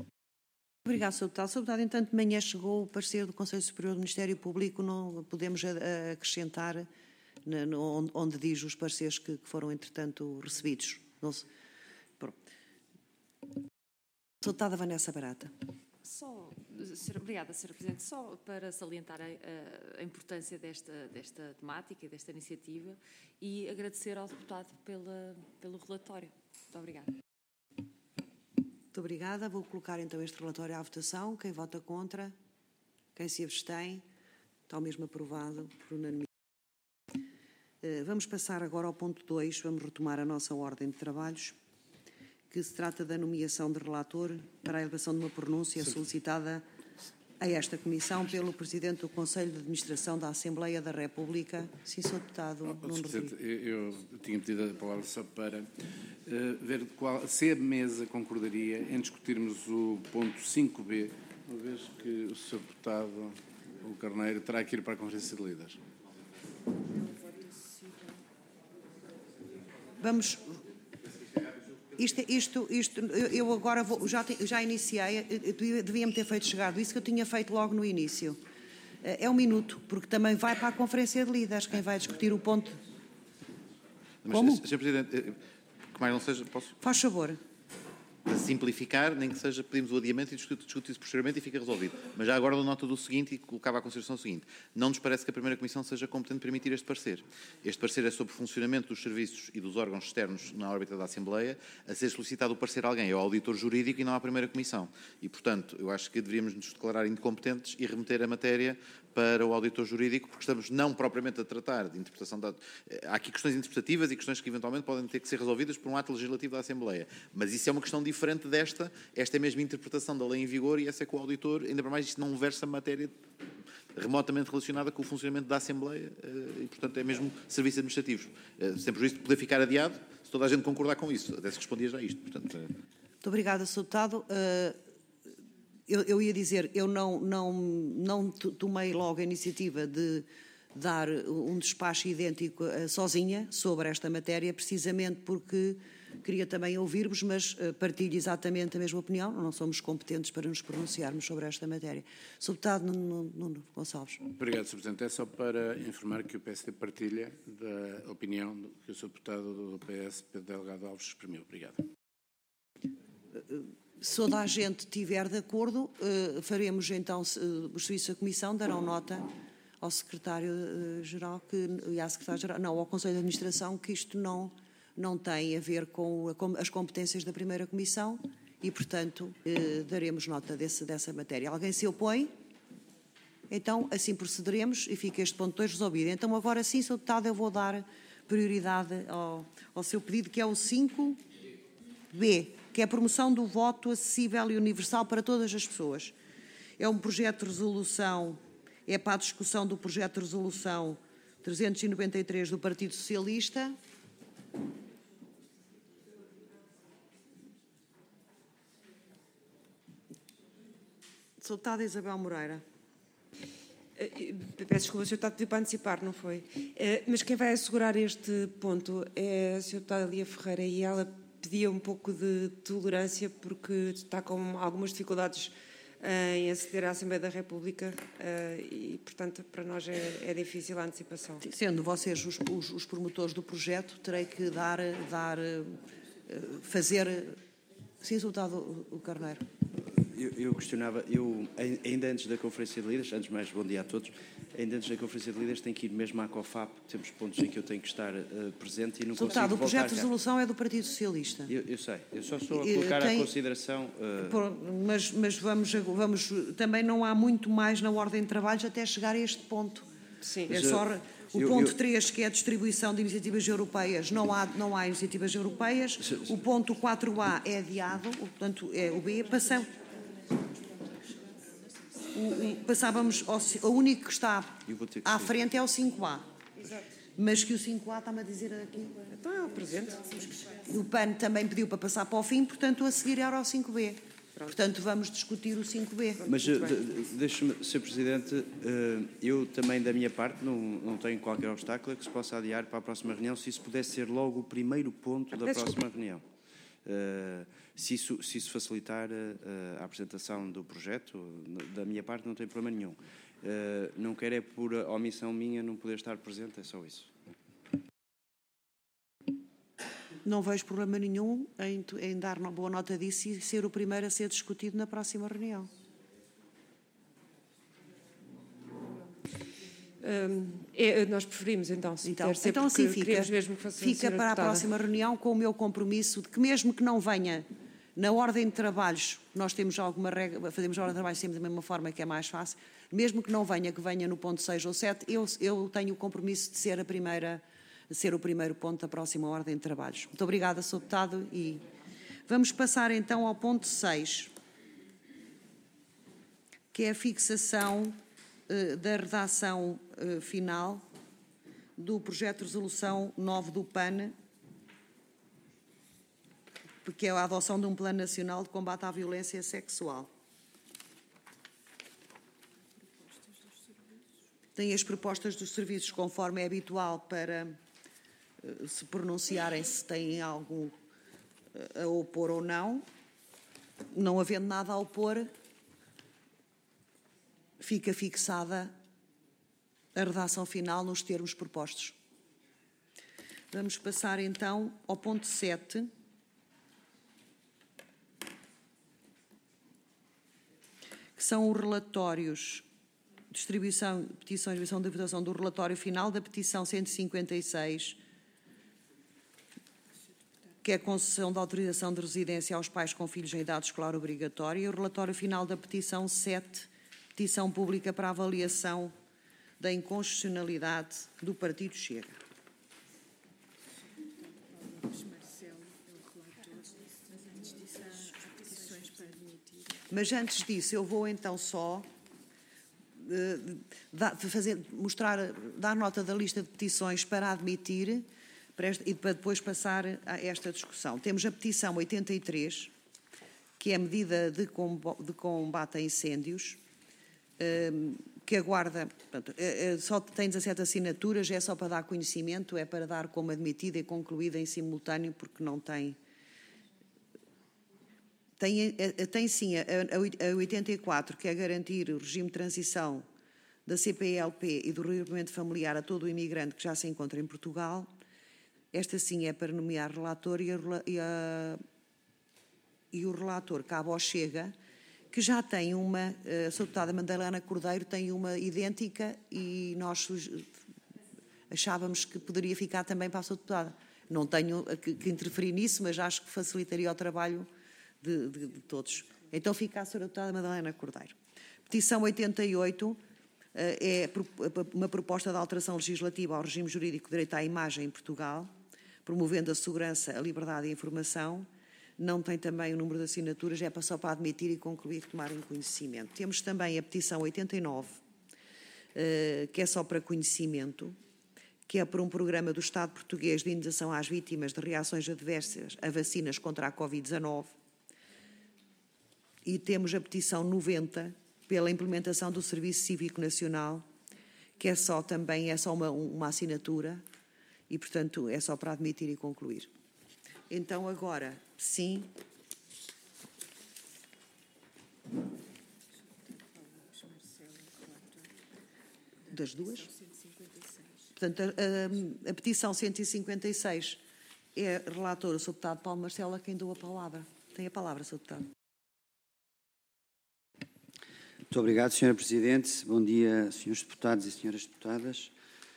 Obrigado, senhor Deputado. senhor Deputado, entanto, de manhã chegou o parecer do Conselho Superior do Ministério Público, não podemos acrescentar na, no, onde diz os pareceres que, que foram, entretanto, recebidos. Não se... Pronto. senhor Deputada Vanessa Barata. Só, obrigada, senhora Presidente. Só para salientar a, a importância desta, desta temática e desta iniciativa e agradecer ao deputado pela, pelo relatório. Muito obrigada. Muito obrigada. Vou colocar então este relatório à votação. Quem vota contra? Quem se abstém? Está mesmo aprovado por unanimidade. Vamos passar agora ao ponto dois. Vamos retomar a nossa ordem de trabalhos, que se trata da nomeação de relator para a elevação de uma pronúncia solicitada a esta Comissão pelo Presidente do Conselho de Administração da Assembleia da República. Sim, senhor Deputado. Oh, Nuno Presidente, eu, eu tinha pedido a palavra só para uh, ver qual, se a mesa concordaria em discutirmos o ponto cinco B, uma vez que o senhor Deputado, o Carneiro, terá que ir para a Conferência de Líderes. Vamos... Isto, isto, isto, eu agora vou, já, já iniciei, devia-me ter feito chegado isso que eu tinha feito logo no início. É um minuto, porque também vai para a Conferência de Líderes, quem vai discutir o ponto. Mas, Como? senhor Presidente, que mais não seja, posso? Faz favor. para simplificar, nem que seja pedimos o adiamento e discutir isso posteriormente e fica resolvido. Mas já agora dou nota do seguinte e colocava à consideração o seguinte. Não nos parece que a primeira Comissão seja competente para emitir este parecer. Este parecer é sobre o funcionamento dos serviços e dos órgãos externos na órbita da Assembleia. A ser solicitado o parecer a alguém é o auditor jurídico e não à primeira Comissão. E, portanto, eu acho que deveríamos nos declarar incompetentes e remeter a matéria para o auditor jurídico, porque estamos não propriamente a tratar de interpretação de... Há aqui questões interpretativas e questões que eventualmente podem ter que ser resolvidas por um ato legislativo da Assembleia. Mas isso é uma questão diferente desta. Esta é mesmo a interpretação da lei em vigor e essa é com o auditor. Ainda para mais, isto não versa matéria remotamente relacionada com o funcionamento da Assembleia e, portanto, é mesmo serviços administrativos. Sem prejuízo de poder ficar adiado, se toda a gente concordar com isso. Até se respondia já a isto. Portanto, é... Muito obrigada, senhor Deputado. Uh... Eu, eu ia dizer, eu não, não, não tomei logo a iniciativa de dar um despacho idêntico uh, sozinha sobre esta matéria, precisamente porque queria também ouvir-vos, mas uh, partilho exatamente a mesma opinião, não somos competentes para nos pronunciarmos sobre esta matéria. senhor Deputado Nuno, Nuno Gonçalves. Obrigado, senhor Presidente. É só para informar que o P S D partilha da opinião que o senhor Deputado do P S, Pedro Delgado Alves, exprimiu. Obrigado. Uh, Se toda a gente estiver de acordo, uh, faremos então, uh, os serviços da Comissão darão nota ao Secretário-Geral, uh, e à Secretária-Geral, não, ao Conselho de Administração, que isto não, não tem a ver com, a, com as competências da primeira Comissão e, portanto, uh, daremos nota desse, dessa matéria. Alguém se opõe? Então, assim procederemos e fica este ponto dois resolvido. Então, agora sim, senhor Deputado, eu vou dar prioridade ao, ao seu pedido, que é o cinco B. Que é a promoção do voto acessível e universal para todas as pessoas. É um projeto de resolução, é para a discussão do projeto de resolução trezentos e noventa e três do Partido Socialista. senhora Deputada Isabel Moreira. Peço desculpa, o senhor Deputado pediu para antecipar, não foi? Mas quem vai assegurar este ponto é a senhora Deputada Lia Ferreira e ela pedia um pouco de tolerância porque está com algumas dificuldades em aceder à Assembleia da República e, portanto, para nós é, é difícil a antecipação. Sendo vocês os, os, os promotores do projeto, terei que dar, dar fazer... Sim, senhor Deputado o Carneiro. Eu, eu questionava, eu, ainda antes da Conferência de Líderes, antes de mais, bom dia a todos, ainda antes da Conferência de Líderes tenho que ir mesmo à COFAP, temos pontos em que eu tenho que estar uh, presente e não consigo voltar. O projeto de resolução é do Partido Socialista. Eu, eu sei, eu só estou a colocar Tem, à consideração... Uh... Por, mas mas vamos, vamos, também não há muito mais na ordem de trabalhos até chegar a este ponto. Sim. É só... O ponto três, que é a distribuição de iniciativas europeias, não há, não há iniciativas europeias. O ponto quatro A é adiado, portanto, é o B. Passamos... O, o, passávamos ao o único que está que à frente é o cinco A. Exato. Mas que o cinco A está-me a dizer aqui. Então é o presente. O P A N também pediu para passar para o fim, portanto, a seguir era o cinco B. Pronto. Portanto, vamos discutir o cinco B. Mas, deixe-me, senhor Presidente, eu também, da minha parte, não, não tenho qualquer obstáculo a que se possa adiar para a próxima reunião, se isso pudesse ser logo o primeiro ponto da próxima reunião. Uh, se, isso, se isso facilitar uh, a apresentação do projeto, da minha parte não tem problema nenhum. Uh, não quero é por omissão minha não poder estar presente, é só isso. Não vejo problema nenhum em, em dar uma boa nota disso e ser o primeiro a ser discutido na próxima reunião. Hum, é, nós preferimos, então, se então, ser, então assim fica, mesmo que fica para a próxima reunião com o meu compromisso de que mesmo que não venha na ordem de trabalhos, nós temos alguma regra, fazemos a ordem de trabalhos sempre da mesma forma, que é mais fácil, mesmo que não venha, que venha no ponto seis ou sete, eu, eu tenho o compromisso de ser a primeira, de ser o primeiro ponto da próxima ordem de trabalhos. Muito obrigada, senhor Deputado, e vamos passar então ao ponto seis, que é a fixação da redação uh, final do projeto de resolução nove do P A N, que é a adoção de um Plano Nacional de Combate à Violência Sexual. Tem as propostas dos serviços, conforme é habitual, para uh, se pronunciarem se têm algo uh, a opor ou não. Não havendo nada a opor, fica fixada a redação final nos termos propostos. Vamos passar então ao ponto sete, são os relatórios, distribuição, petição e distribuição da votação do relatório final da petição cento e cinquenta e seis, que é a concessão de autorização de residência aos pais com filhos em idade escolar obrigatória, e o relatório final da petição sete, petição pública para avaliação da inconstitucionalidade do Partido Chega. Mas antes disso, eu vou então só uh, dar, fazer, mostrar, dar nota da lista de petições para admitir para este, e para depois passar a esta discussão. Temos a petição oitenta e três, que é a medida de combate a incêndios, uh, que aguarda, portanto, uh, só tem dezassete assinaturas, é só para dar conhecimento, é para dar como admitida e concluída em simultâneo, porque não tem... Tem, tem sim a, a oitenta e quatro, que é garantir o regime de transição da C P L P e do regrupamento familiar a todo o imigrante que já se encontra em Portugal. Esta sim é para nomear relator e, a, e, a, e o relator cabe ao Chega, que já tem uma, a sua deputada Madalena Cordeiro tem uma idêntica e nós achávamos que poderia ficar também para a sua deputada. Não tenho que, que interferir nisso, mas acho que facilitaria o trabalho De, de, de todos. Então fica a senhora deputada Madalena Cordeiro. Petição oitenta e oito é uma proposta de alteração legislativa ao regime jurídico de direito à imagem em Portugal, promovendo a segurança, a liberdade e a informação. Não tem também o número de assinaturas, é só para admitir e concluir que tomarem conhecimento. Temos também a petição oitenta e nove, que é só para conhecimento, que é por um programa do Estado português de indenização às vítimas de reações adversas a vacinas contra a Covid dezanove. E temos a petição noventa, pela implementação do Serviço Cívico Nacional, que é só também é só uma, uma assinatura e, portanto, é só para admitir e concluir. Então, agora, sim. Das duas? Portanto, a, a, a petição cento e cinquenta e seis é relator o senhor deputado Paulo Marcelo, a quem dou a palavra. Tem a palavra, senhor deputado. Muito obrigado, senhora Presidente. Bom dia, senhores deputados e senhoras deputadas.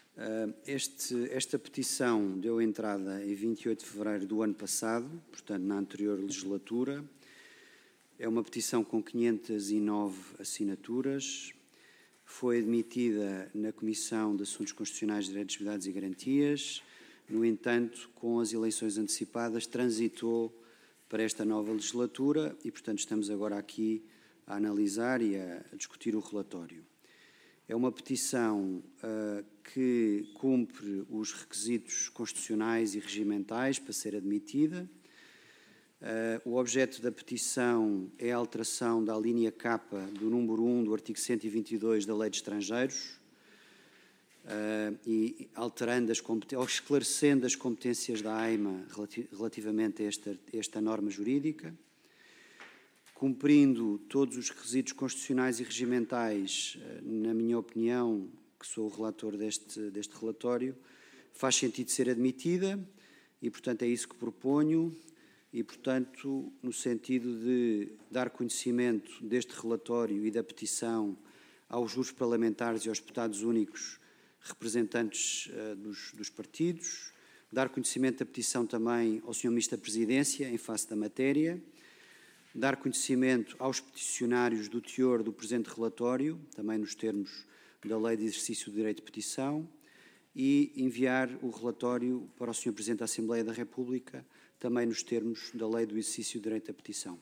Este, esta petição deu entrada em vinte e oito de fevereiro do ano passado, portanto, na anterior legislatura. É uma petição com quinhentas e nove assinaturas. Foi admitida na Comissão de Assuntos Constitucionais, Direitos, Liberdades e Garantias. No entanto, com as eleições antecipadas, transitou para esta nova legislatura e, portanto, estamos agora aqui a analisar e a, a discutir o relatório. É uma petição uh, que cumpre os requisitos constitucionais e regimentais para ser admitida. Uh, o objeto da petição é a alteração da linha K do número um do artigo cento e vinte e dois da Lei de Estrangeiros uh, e alterando as ou esclarecendo as competências da A I M A relati relativamente a esta, esta norma jurídica. Cumprindo todos os requisitos constitucionais e regimentais, na minha opinião, que sou o relator deste, deste relatório, faz sentido ser admitida e, portanto, é isso que proponho e, portanto, no sentido de dar conhecimento deste relatório e da petição aos grupos parlamentares e aos deputados únicos representantes uh, dos, dos partidos, dar conhecimento da petição também ao senhor Ministro da Presidência em face da matéria, dar conhecimento aos peticionários do teor do presente relatório, também nos termos da Lei de Exercício do Direito de Petição, e enviar o relatório para o senhor Presidente da Assembleia da República, também nos termos da Lei do Exercício do Direito da Petição.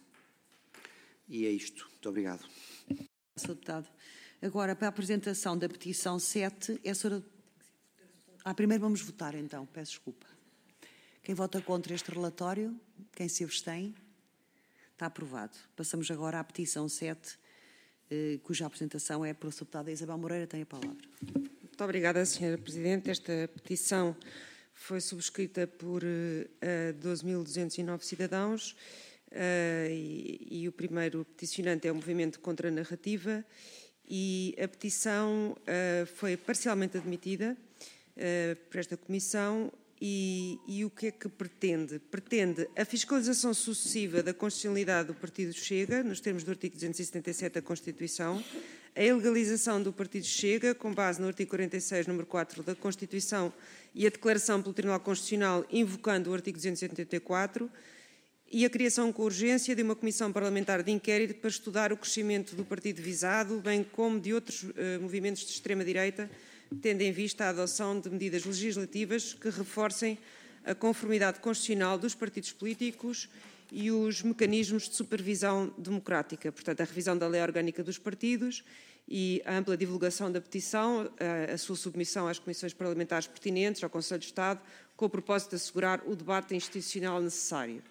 E é isto. Muito obrigado. senhor Deputado. Agora, para a apresentação da petição sete, é a senhora... Ah, primeiro vamos votar, então. Peço desculpa. Quem vota contra este relatório? Quem se abstém? Está aprovado. Passamos agora à petição sete, eh, cuja apresentação é pela deputada Isabel Moreira. Tem a palavra. Muito obrigada, senhora Presidente. Esta petição foi subscrita por uh, doze mil duzentos e nove cidadãos uh, e, e o primeiro peticionante é o Movimento Contra a Narrativa e a petição uh, foi parcialmente admitida uh, por esta comissão E, e o que é que pretende? Pretende a fiscalização sucessiva da constitucionalidade do Partido Chega, nos termos do artigo duzentos e setenta e sete da Constituição, a ilegalização do Partido Chega, com base no artigo quarenta e seis, número quatro da Constituição, e a declaração pelo Tribunal Constitucional invocando o artigo duzentos e oitenta e quatro, e a criação com urgência de uma comissão parlamentar de inquérito para estudar o crescimento do partido visado, bem como de outros uh, movimentos de extrema-direita, tendo em vista a adoção de medidas legislativas que reforcem a conformidade constitucional dos partidos políticos e os mecanismos de supervisão democrática, portanto, a revisão da lei orgânica dos partidos e a ampla divulgação da petição, a, a sua submissão às comissões parlamentares pertinentes, ao Conselho de Estado, com o propósito de assegurar o debate institucional necessário.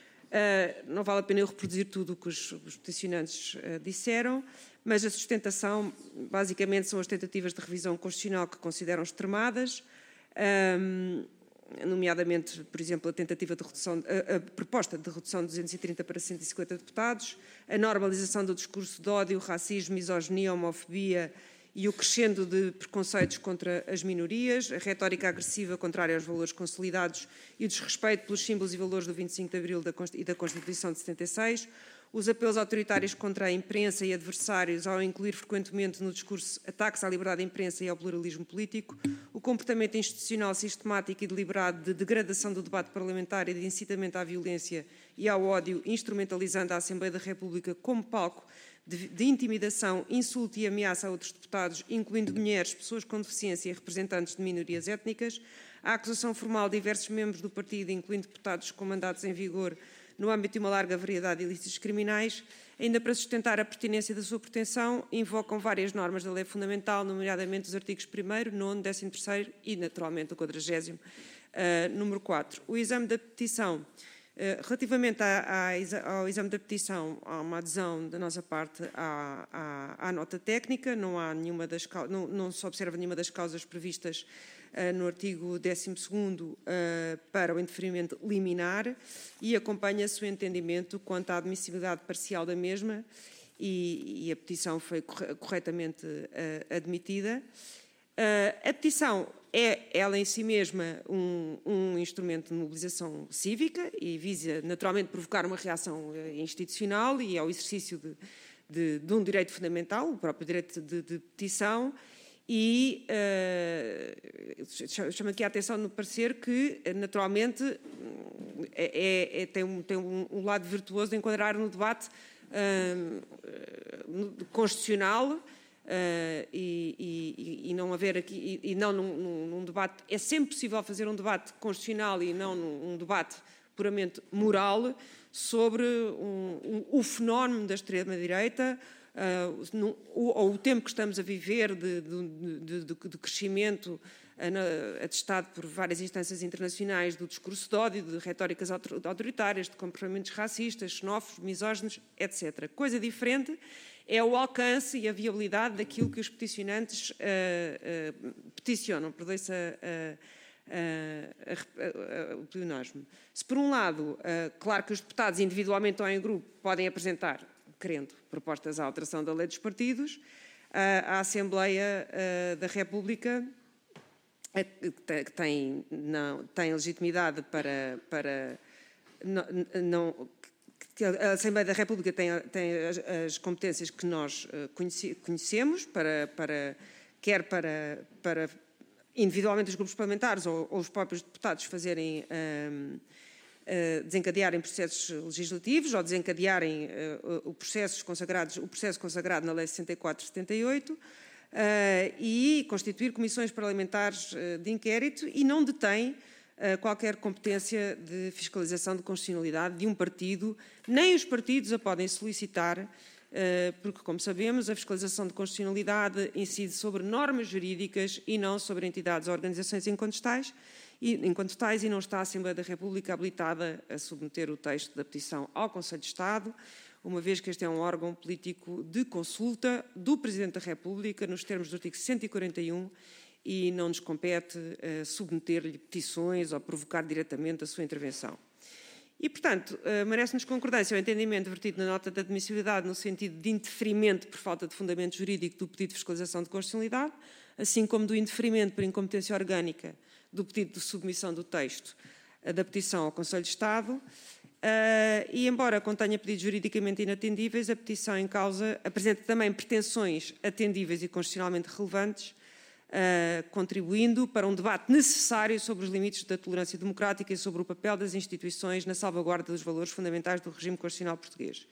Uh, não vale a pena eu reproduzir tudo o que os, os peticionantes uh, disseram, mas a sustentação, basicamente, são as tentativas de revisão constitucional que consideram extremadas, um, nomeadamente, por exemplo, a tentativa de redução, a, a proposta de redução de duzentos e trinta para cento e cinquenta deputados, a normalização do discurso de ódio, racismo, misoginia, homofobia e o crescendo de preconceitos contra as minorias, a retórica agressiva contrária aos valores consolidados e o desrespeito pelos símbolos e valores do vinte e cinco de Abril e da Constituição de setenta e seis, os apelos autoritários contra a imprensa e adversários ao incluir frequentemente no discurso ataques à liberdade da imprensa e ao pluralismo político, o comportamento institucional sistemático e deliberado de degradação do debate parlamentar e de incitamento à violência e ao ódio, instrumentalizando a Assembleia da República como palco de, de intimidação, insulto e ameaça a outros deputados, incluindo mulheres, pessoas com deficiência e representantes de minorias étnicas, a acusação formal de diversos membros do partido, incluindo deputados com mandatos em vigor, no âmbito de uma larga variedade de ilícitos criminais, ainda para sustentar a pertinência da sua pretensão, invocam várias normas da lei fundamental, nomeadamente os artigos primeiro, nono, décimo terceiro e, naturalmente, o quadragésimo, uh, número quatro. O exame da petição, uh, relativamente à, à, ao exame da petição, há uma adesão da nossa parte à, à, à nota técnica, não, há nenhuma das, não, não se observa nenhuma das causas previstas Uh, no artigo décimo segundo uh, para o indeferimento liminar e acompanha-se o entendimento quanto à admissibilidade parcial da mesma e, e a petição foi corretamente uh, admitida. Uh, a petição é, ela em si mesma, um, um instrumento de mobilização cívica e visa naturalmente provocar uma reação uh, institucional e ao exercício de, de, de um direito fundamental, o próprio direito de, de petição. E uh, chamo aqui a atenção no parecer que, naturalmente, é, é, tem, um, tem um, um lado virtuoso de enquadrar no debate uh, no, constitucional uh, e, e, e não haver aqui, e, e não num, num debate, é sempre possível fazer um debate constitucional e não num um debate puramente moral sobre um, um, o fenómeno da extrema-direita, Uh, no, ou o tempo que estamos a viver de, de, de, de, de crescimento uh, atestado por várias instâncias internacionais do discurso de ódio, de retóricas autoritárias, de comportamentos racistas, xenófobos, misóginos, etcétera. Coisa diferente é o alcance e a viabilidade daquilo que os peticionantes uh, uh, peticionam. Perdoe-se o pleonasmo. Se, por um lado, uh, claro que os deputados individualmente ou em grupo podem apresentar, querendo, propostas à alteração da lei dos partidos, a Assembleia da República, que tem, não, tem legitimidade para... para não, não, a Assembleia da República tem, tem as, as competências que nós conhece, conhecemos, para, para, quer para, para individualmente os grupos parlamentares ou, ou os próprios deputados fazerem... Um, Uh, desencadearem processos legislativos ou desencadearem uh, uh, processos consagrados, o processo consagrado na Lei sessenta e quatro de setenta e oito uh, e constituir comissões parlamentares uh, de inquérito e não detém uh, qualquer competência de fiscalização de constitucionalidade de um partido, nem os partidos a podem solicitar, uh, porque, como sabemos, a fiscalização de constitucionalidade incide sobre normas jurídicas e não sobre entidades ou organizações incontestáveis, enquanto tais, e não está a Assembleia da República habilitada a submeter o texto da petição ao Conselho de Estado, uma vez que este é um órgão político de consulta do Presidente da República, nos termos do artigo cento e quarenta e um, e não nos compete uh, submeter-lhe petições ou provocar diretamente a sua intervenção. E, portanto, uh, merece-nos concordância o entendimento vertido na nota de admissibilidade no sentido de indeferimento por falta de fundamento jurídico do pedido de fiscalização de constitucionalidade, assim como do indeferimento por incompetência orgânica do pedido de submissão do texto da petição ao Conselho de Estado. E, embora contenha pedidos juridicamente inatendíveis, a petição em causa apresenta também pretensões atendíveis e constitucionalmente relevantes, Uh, contribuindo para um debate necessário sobre os limites da tolerância democrática e sobre o papel das instituições na salvaguarda dos valores fundamentais do regime constitucional português.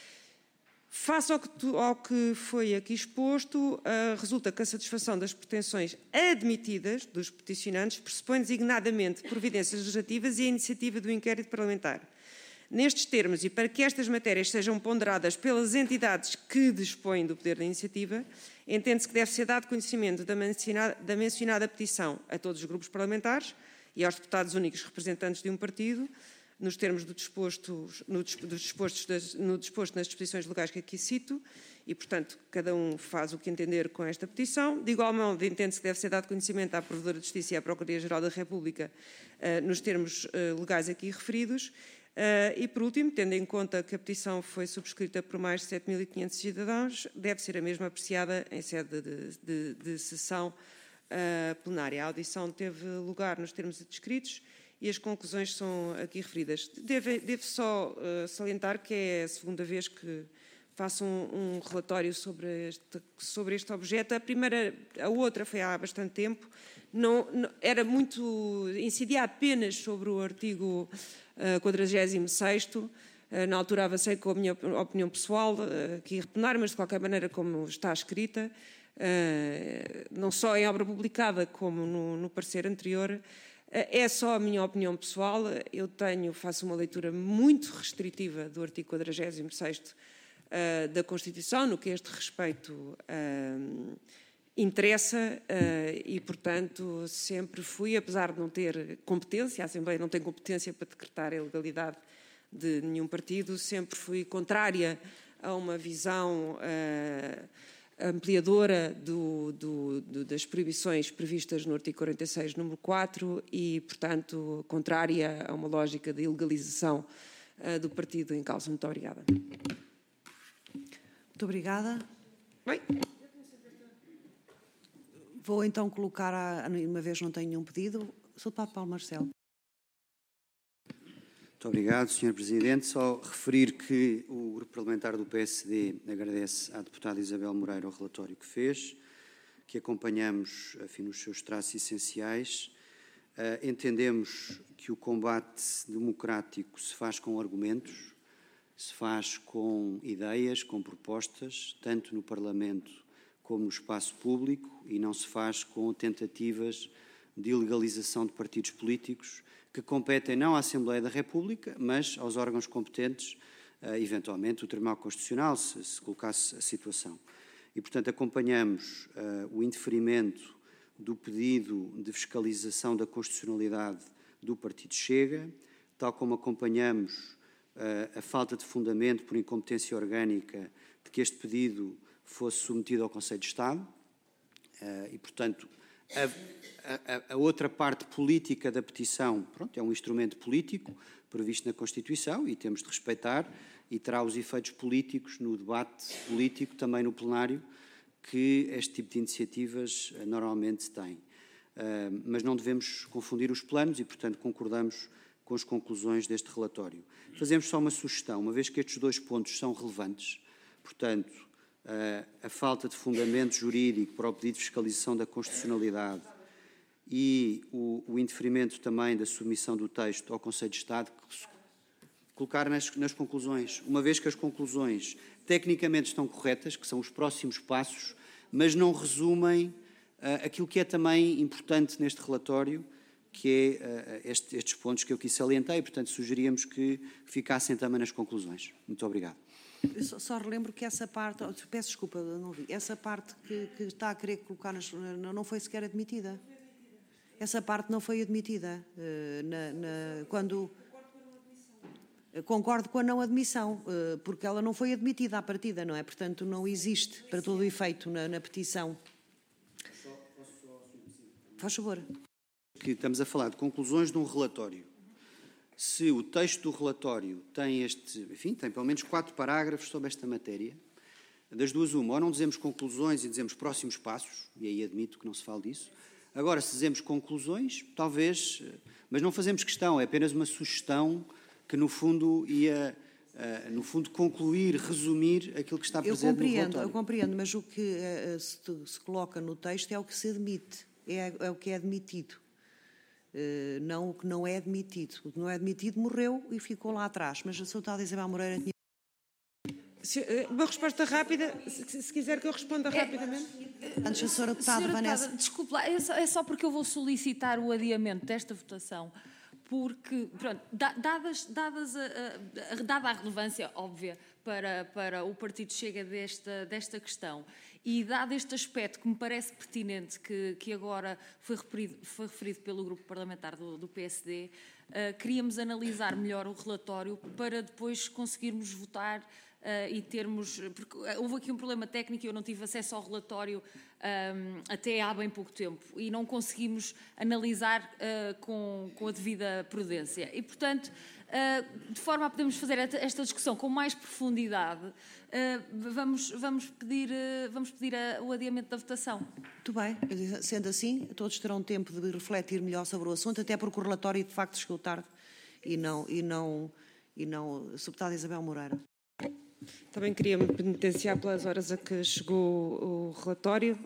Face ao que, tu, ao que foi aqui exposto, uh, resulta que a satisfação das pretensões admitidas dos peticionantes pressupõe designadamente providências legislativas e a iniciativa do inquérito parlamentar. Nestes termos, e para que estas matérias sejam ponderadas pelas entidades que dispõem do poder da iniciativa, entende-se que deve ser dado conhecimento da mencionada, da mencionada petição a todos os grupos parlamentares e aos deputados únicos representantes de um partido, nos termos do disposto, no, dos dispostos das, no disposto nas disposições legais que aqui cito, e, portanto, cada um faz o que entender com esta petição. De igual modo, entende-se que deve ser dado conhecimento à Provedora de Justiça e à Procuradoria-Geral da República, uh, nos termos uh, legais aqui referidos. Uh, e, por último, tendo em conta que a petição foi subscrita por mais de sete mil e quinhentos cidadãos, deve ser a mesma apreciada em sede de, de, de sessão uh, plenária. A audição teve lugar nos termos descritos e as conclusões são aqui referidas. Devo, devo só uh, salientar que é a segunda vez que faço um, um relatório sobre este, sobre este objeto. A primeira, a outra foi há bastante tempo. Não, não, era muito, incidia apenas sobre o artigo uh, quadragésimo sexto. Uh, na altura avancei com a minha opinião pessoal, uh, aqui retornar, mas de qualquer maneira como está escrita, uh, não só em obra publicada como no, no parecer anterior, uh, é só a minha opinião pessoal. Eu tenho, faço uma leitura muito restritiva do artigo quadragésimo sexto uh, da Constituição, no que a este respeito uh, interessa uh, e, portanto, sempre fui, apesar de não ter competência, a Assembleia não tem competência para decretar a ilegalidade de nenhum partido, sempre fui contrária a uma visão uh, ampliadora do, do, do, das proibições previstas no artigo quarenta e seis, número quatro, e, portanto, contrária a uma lógica de ilegalização uh, do partido em causa. Muito obrigada. Muito obrigada. Bem. Vou então colocar, a, uma vez não tenho nenhum pedido, Sr Deputado Paulo Marcelo. Muito obrigado, senhor Presidente. Só referir que o Grupo Parlamentar do P S D agradece à deputada Isabel Moreira o relatório que fez, que acompanhamos, enfim, nos seus traços essenciais. Uh, entendemos que o combate democrático se faz com argumentos, se faz com ideias, com propostas, tanto no Parlamento como no espaço público, e não se faz com tentativas de ilegalização de partidos políticos que competem não à Assembleia da República, mas aos órgãos competentes, eventualmente o Tribunal Constitucional, se, se colocasse a situação. E, portanto, acompanhamos uh, o indeferimento do pedido de fiscalização da constitucionalidade do Partido Chega, tal como acompanhamos uh, a falta de fundamento por incompetência orgânica de que este pedido fosse submetido ao Conselho de Estado uh, e, portanto, a, a, a outra parte política da petição, pronto, é um instrumento político previsto na Constituição e temos de respeitar, e terá os efeitos políticos no debate político, também no plenário, que este tipo de iniciativas uh, normalmente têm. Uh, mas não devemos confundir os planos e, portanto, concordamos com as conclusões deste relatório. Fazemos só uma sugestão, uma vez que estes dois pontos são relevantes, portanto, Uh, a falta de fundamento jurídico para o pedido de fiscalização da constitucionalidade e o, o indeferimento também da submissão do texto ao Conselho de Estado, que se colocar nas, nas conclusões, uma vez que as conclusões tecnicamente estão corretas, que são os próximos passos, mas não resumem uh, aquilo que é também importante neste relatório, que é uh, este, estes pontos que eu aqui salientei, portanto sugeríamos que ficassem também nas conclusões. Muito obrigado. Eu só, só relembro que essa parte, peço desculpa, não vi, essa parte que, que está a querer colocar nas, não foi sequer admitida. Essa parte não foi admitida. Uh, na, na, quando concordo com a não admissão, uh, porque ela não foi admitida à partida, não é? Portanto, não existe para todo o efeito na, na petição. Faz favor. Que estamos a falar de conclusões de um relatório. Se o texto do relatório tem este, enfim, tem pelo menos quatro parágrafos sobre esta matéria, das duas uma, ou não dizemos conclusões e dizemos próximos passos, e aí admito que não se fale disso, Agora, se fazemos conclusões, talvez, mas não fazemos questão, é apenas uma sugestão que, no fundo, ia, uh, no fundo, concluir, resumir aquilo que está presente eu compreendo, no relatório. Eu compreendo, mas o que uh, se, se coloca no texto é o que se admite, é, é o que é admitido. Uh, não o que não é admitido. O que não é admitido morreu e ficou lá atrás. Mas a senhora Isabel Moreira tinha... Se, uma resposta rápida, se, se quiser que eu responda é, rapidamente. Antes a senhora deputada senhora Vanessa... Deputada, desculpe lá, é só, é só porque eu vou solicitar o adiamento desta votação, porque, pronto, dadas, dadas a, a, dada a relevância óbvia para, para o Partido Chega desta, desta questão e dado este aspecto que me parece pertinente, que, que agora foi referido, foi referido pelo grupo parlamentar do, do P S D, uh, queríamos analisar melhor o relatório para depois conseguirmos votar uh, e termos... Porque houve aqui um problema técnico e eu não tive acesso ao relatório um, até há bem pouco tempo e não conseguimos analisar uh, com, com a devida prudência. E, portanto, uh, de forma a podermos fazer esta discussão com mais profundidade, uh, vamos, vamos pedir, uh, vamos pedir a, o adiamento da votação. Muito bem. Sendo assim, todos terão tempo de refletir melhor sobre o assunto, até porque o relatório, de facto, chegou tarde e não... E não, e não Senhora Deputada Isabel Moreira. Também queria me penitenciar pelas horas a que chegou o relatório.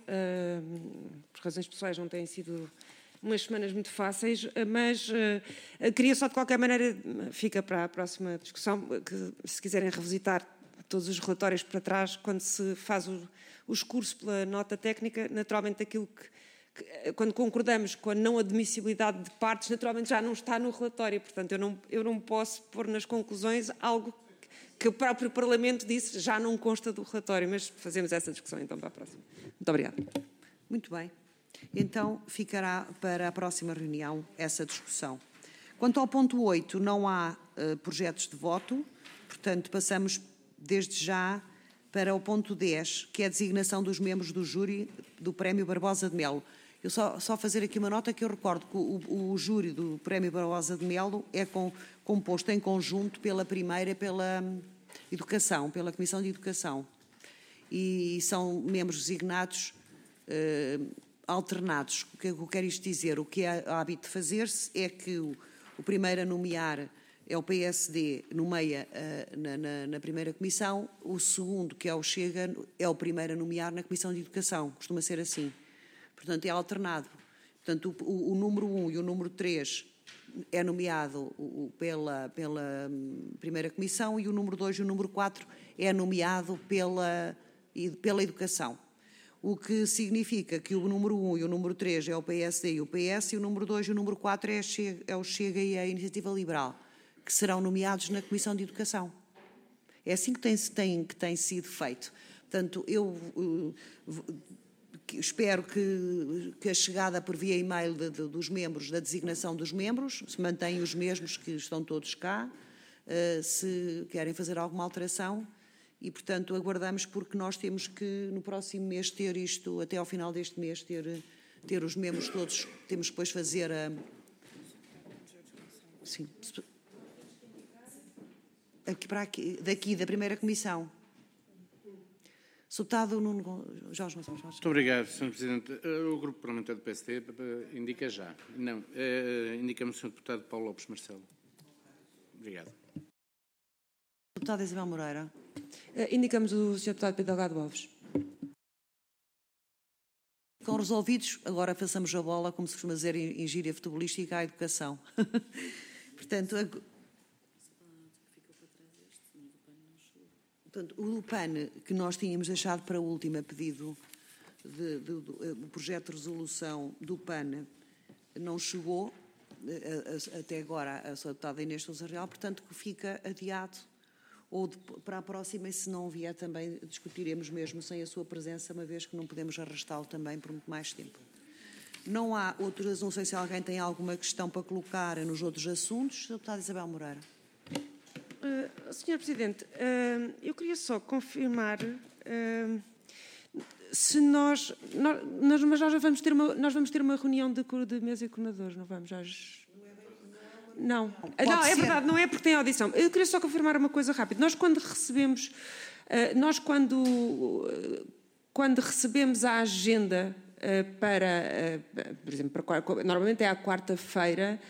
Por razões pessoais não têm sido umas semanas muito fáceis, mas queria só de qualquer maneira, fica para a próxima discussão, que se quiserem revisitar todos os relatórios para trás, quando se faz o, o escurso pela nota técnica, naturalmente aquilo que, que, quando concordamos com a não admissibilidade de partes, naturalmente já não está no relatório. Portanto, eu não, eu não posso pôr nas conclusões algo que o próprio Parlamento disse já não consta do relatório, mas fazemos essa discussão então para a próxima. Muito obrigada. Muito bem. Então ficará para a próxima reunião essa discussão. Quanto ao ponto oito, não há uh, projetos de voto, portanto passamos desde já para o ponto dez, que é a designação dos membros do júri do Prémio Barbosa de Melo. Eu só, só fazer aqui uma nota que eu recordo que o, o júri do Prémio Barbosa de Melo é com, composto em conjunto pela primeira, pela Educação, pela Comissão de Educação. E são membros designados eh, alternados. O que eu quero isto dizer? O que é hábito de fazer-se é que o, o primeiro a nomear é o P S D, nomeia uh, na, na, na primeira comissão, o segundo, que é o Chega, é o primeiro a nomear na Comissão de Educação. Costuma ser assim. Portanto, é alternado. Portanto, o, o, o número um e o número três é nomeado o, pela, pela primeira comissão e o número dois e o número quatro é nomeado pela, pela Educação. O que significa que o número um e o número três é o P S D e o P S e o número dois e o número quatro é, Chega, é o Chega e a Iniciativa Liberal, que serão nomeados na Comissão de Educação. É assim que tem, tem, que tem sido feito. Portanto, eu uh, espero que, que a chegada por via e-mail de, de, dos membros, da designação dos membros, se mantêm os mesmos que estão todos cá, uh, se querem fazer alguma alteração, e, portanto, aguardamos porque nós temos que, no próximo mês, ter isto, até ao final deste mês, ter, ter os membros todos, temos que depois fazer a... Sim. Aqui para aqui, daqui, da primeira comissão. Deputado Nuno Jorge Gonçalves. Muito obrigado, senhor Presidente. O Grupo Parlamentar do P S D indica já. Não, indica-me o senhor Deputado Paulo Lopes Marcelo. Obrigado. Deputada Isabel Moreira. Indicamos o senhor Deputado Pedro Delgado Alves. Com resolvidos, agora passamos a bola, como se costuma dizer em, em gíria futebolística, à educação. Portanto, a... Portanto, o P A N, que nós tínhamos deixado para o último a pedido, de, de, de, o projeto de resolução do P A N não chegou, a, a, até agora, a sua deputada Inês Sousa Real, portanto, que fica adiado, ou de, para a próxima, e se não vier também, discutiremos mesmo sem a sua presença, uma vez que não podemos arrastá-lo também por muito mais tempo. Não há outros, não sei se alguém tem alguma questão para colocar nos outros assuntos. Deputada Isabel Moreira. Uh, senhor Presidente, uh, eu queria só confirmar uh, se nós, nós, nós, mas nós vamos ter uma, nós vamos ter uma reunião de, de mesa e coordenadores, não vamos? Já... Não, Pode não é ser. verdade, não é porque tem audição. Eu queria só confirmar uma coisa rápida. Nós quando recebemos, uh, nós quando, uh, quando recebemos a agenda para, por exemplo, para, normalmente é à quarta-feira,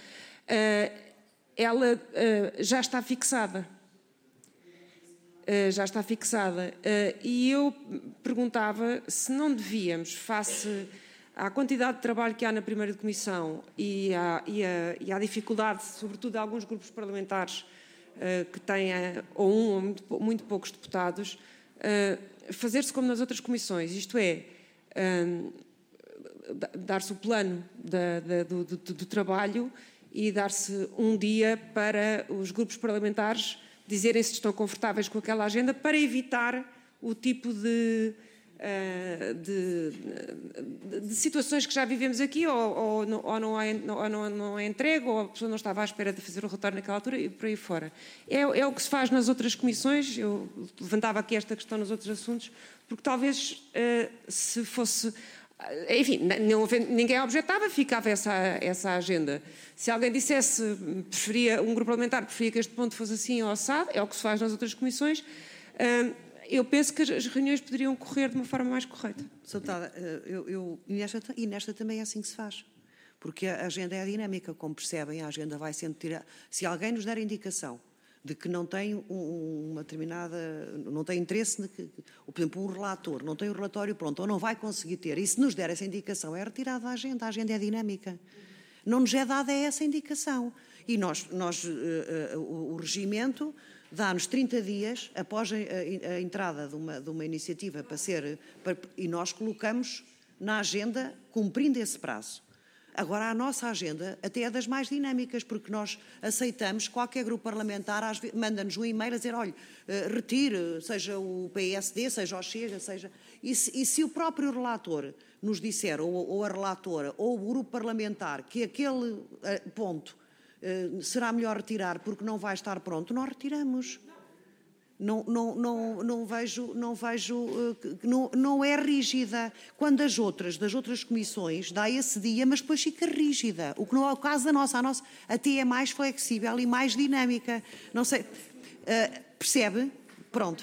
ela já está fixada. Já está fixada. E eu perguntava se não devíamos, face à quantidade de trabalho que há na primeira comissão e à, e à, e à dificuldade, sobretudo de alguns grupos parlamentares que têm ou um ou muito, muito poucos deputados, fazer-se como nas outras comissões, isto é, dar-se o plano da, da, do, do, do trabalho e dar-se um dia para os grupos parlamentares dizerem se estão confortáveis com aquela agenda, para evitar o tipo de, de, de, de situações que já vivemos aqui, ou, ou, não, ou, não, é, ou não, não é entregue, ou a pessoa não estava à espera de fazer o relatório naquela altura, e por aí fora. É, é o que se faz nas outras comissões. Eu levantava aqui esta questão nos outros assuntos, porque talvez se fosse... Enfim, não, ninguém objetava, ficava essa, essa agenda. Se alguém dissesse, preferia, um grupo parlamentar preferia que este ponto fosse assim ou assado, é o que se faz nas outras comissões, eu penso que as reuniões poderiam correr de uma forma mais correta. Sra. Deputada, eu, eu, e, nesta, e nesta também é assim que se faz, porque a agenda é dinâmica, como percebem, a agenda vai sendo tirada. Se alguém nos der a indicação de que não tem um, uma determinada, não tem interesse, de que, ou, por exemplo, um relator, não tem o relatório pronto, ou não vai conseguir ter, e se nos der essa indicação, é retirada da agenda, a agenda é dinâmica. Não nos é dada essa indicação. E nós, nós uh, uh, o, o regimento dá-nos trinta dias após a, a, a entrada de uma, de uma iniciativa para ser, para, e nós colocamos na agenda, cumprindo esse prazo. Agora, a nossa agenda até é das mais dinâmicas, porque nós aceitamos, qualquer grupo parlamentar manda-nos um e-mail a dizer, olha, retire, seja o P S D, seja o Chega, seja... E se, e se o próprio relator nos disser, ou, ou a relatora, ou o grupo parlamentar, que aquele uh, ponto uh, será melhor retirar porque não vai estar pronto, nós retiramos. Não, não, não, não vejo, não, vejo não, não é rígida. Quando as outras, das outras comissões, dá esse dia, mas depois fica rígida. O que não é o caso da nossa. A nossa até é mais flexível e mais dinâmica. Não sei, uh, percebe? Pronto.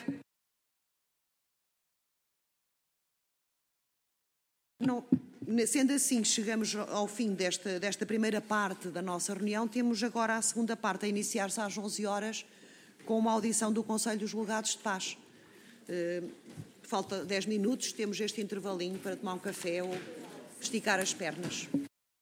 Não, sendo assim, chegamos ao fim desta, desta primeira parte da nossa reunião. Temos agora a segunda parte a iniciar-se às onze horas, com uma audição do Conselho dos Julgados de Paz. Uh, falta dez minutos, temos este intervalinho para tomar um café ou esticar as pernas.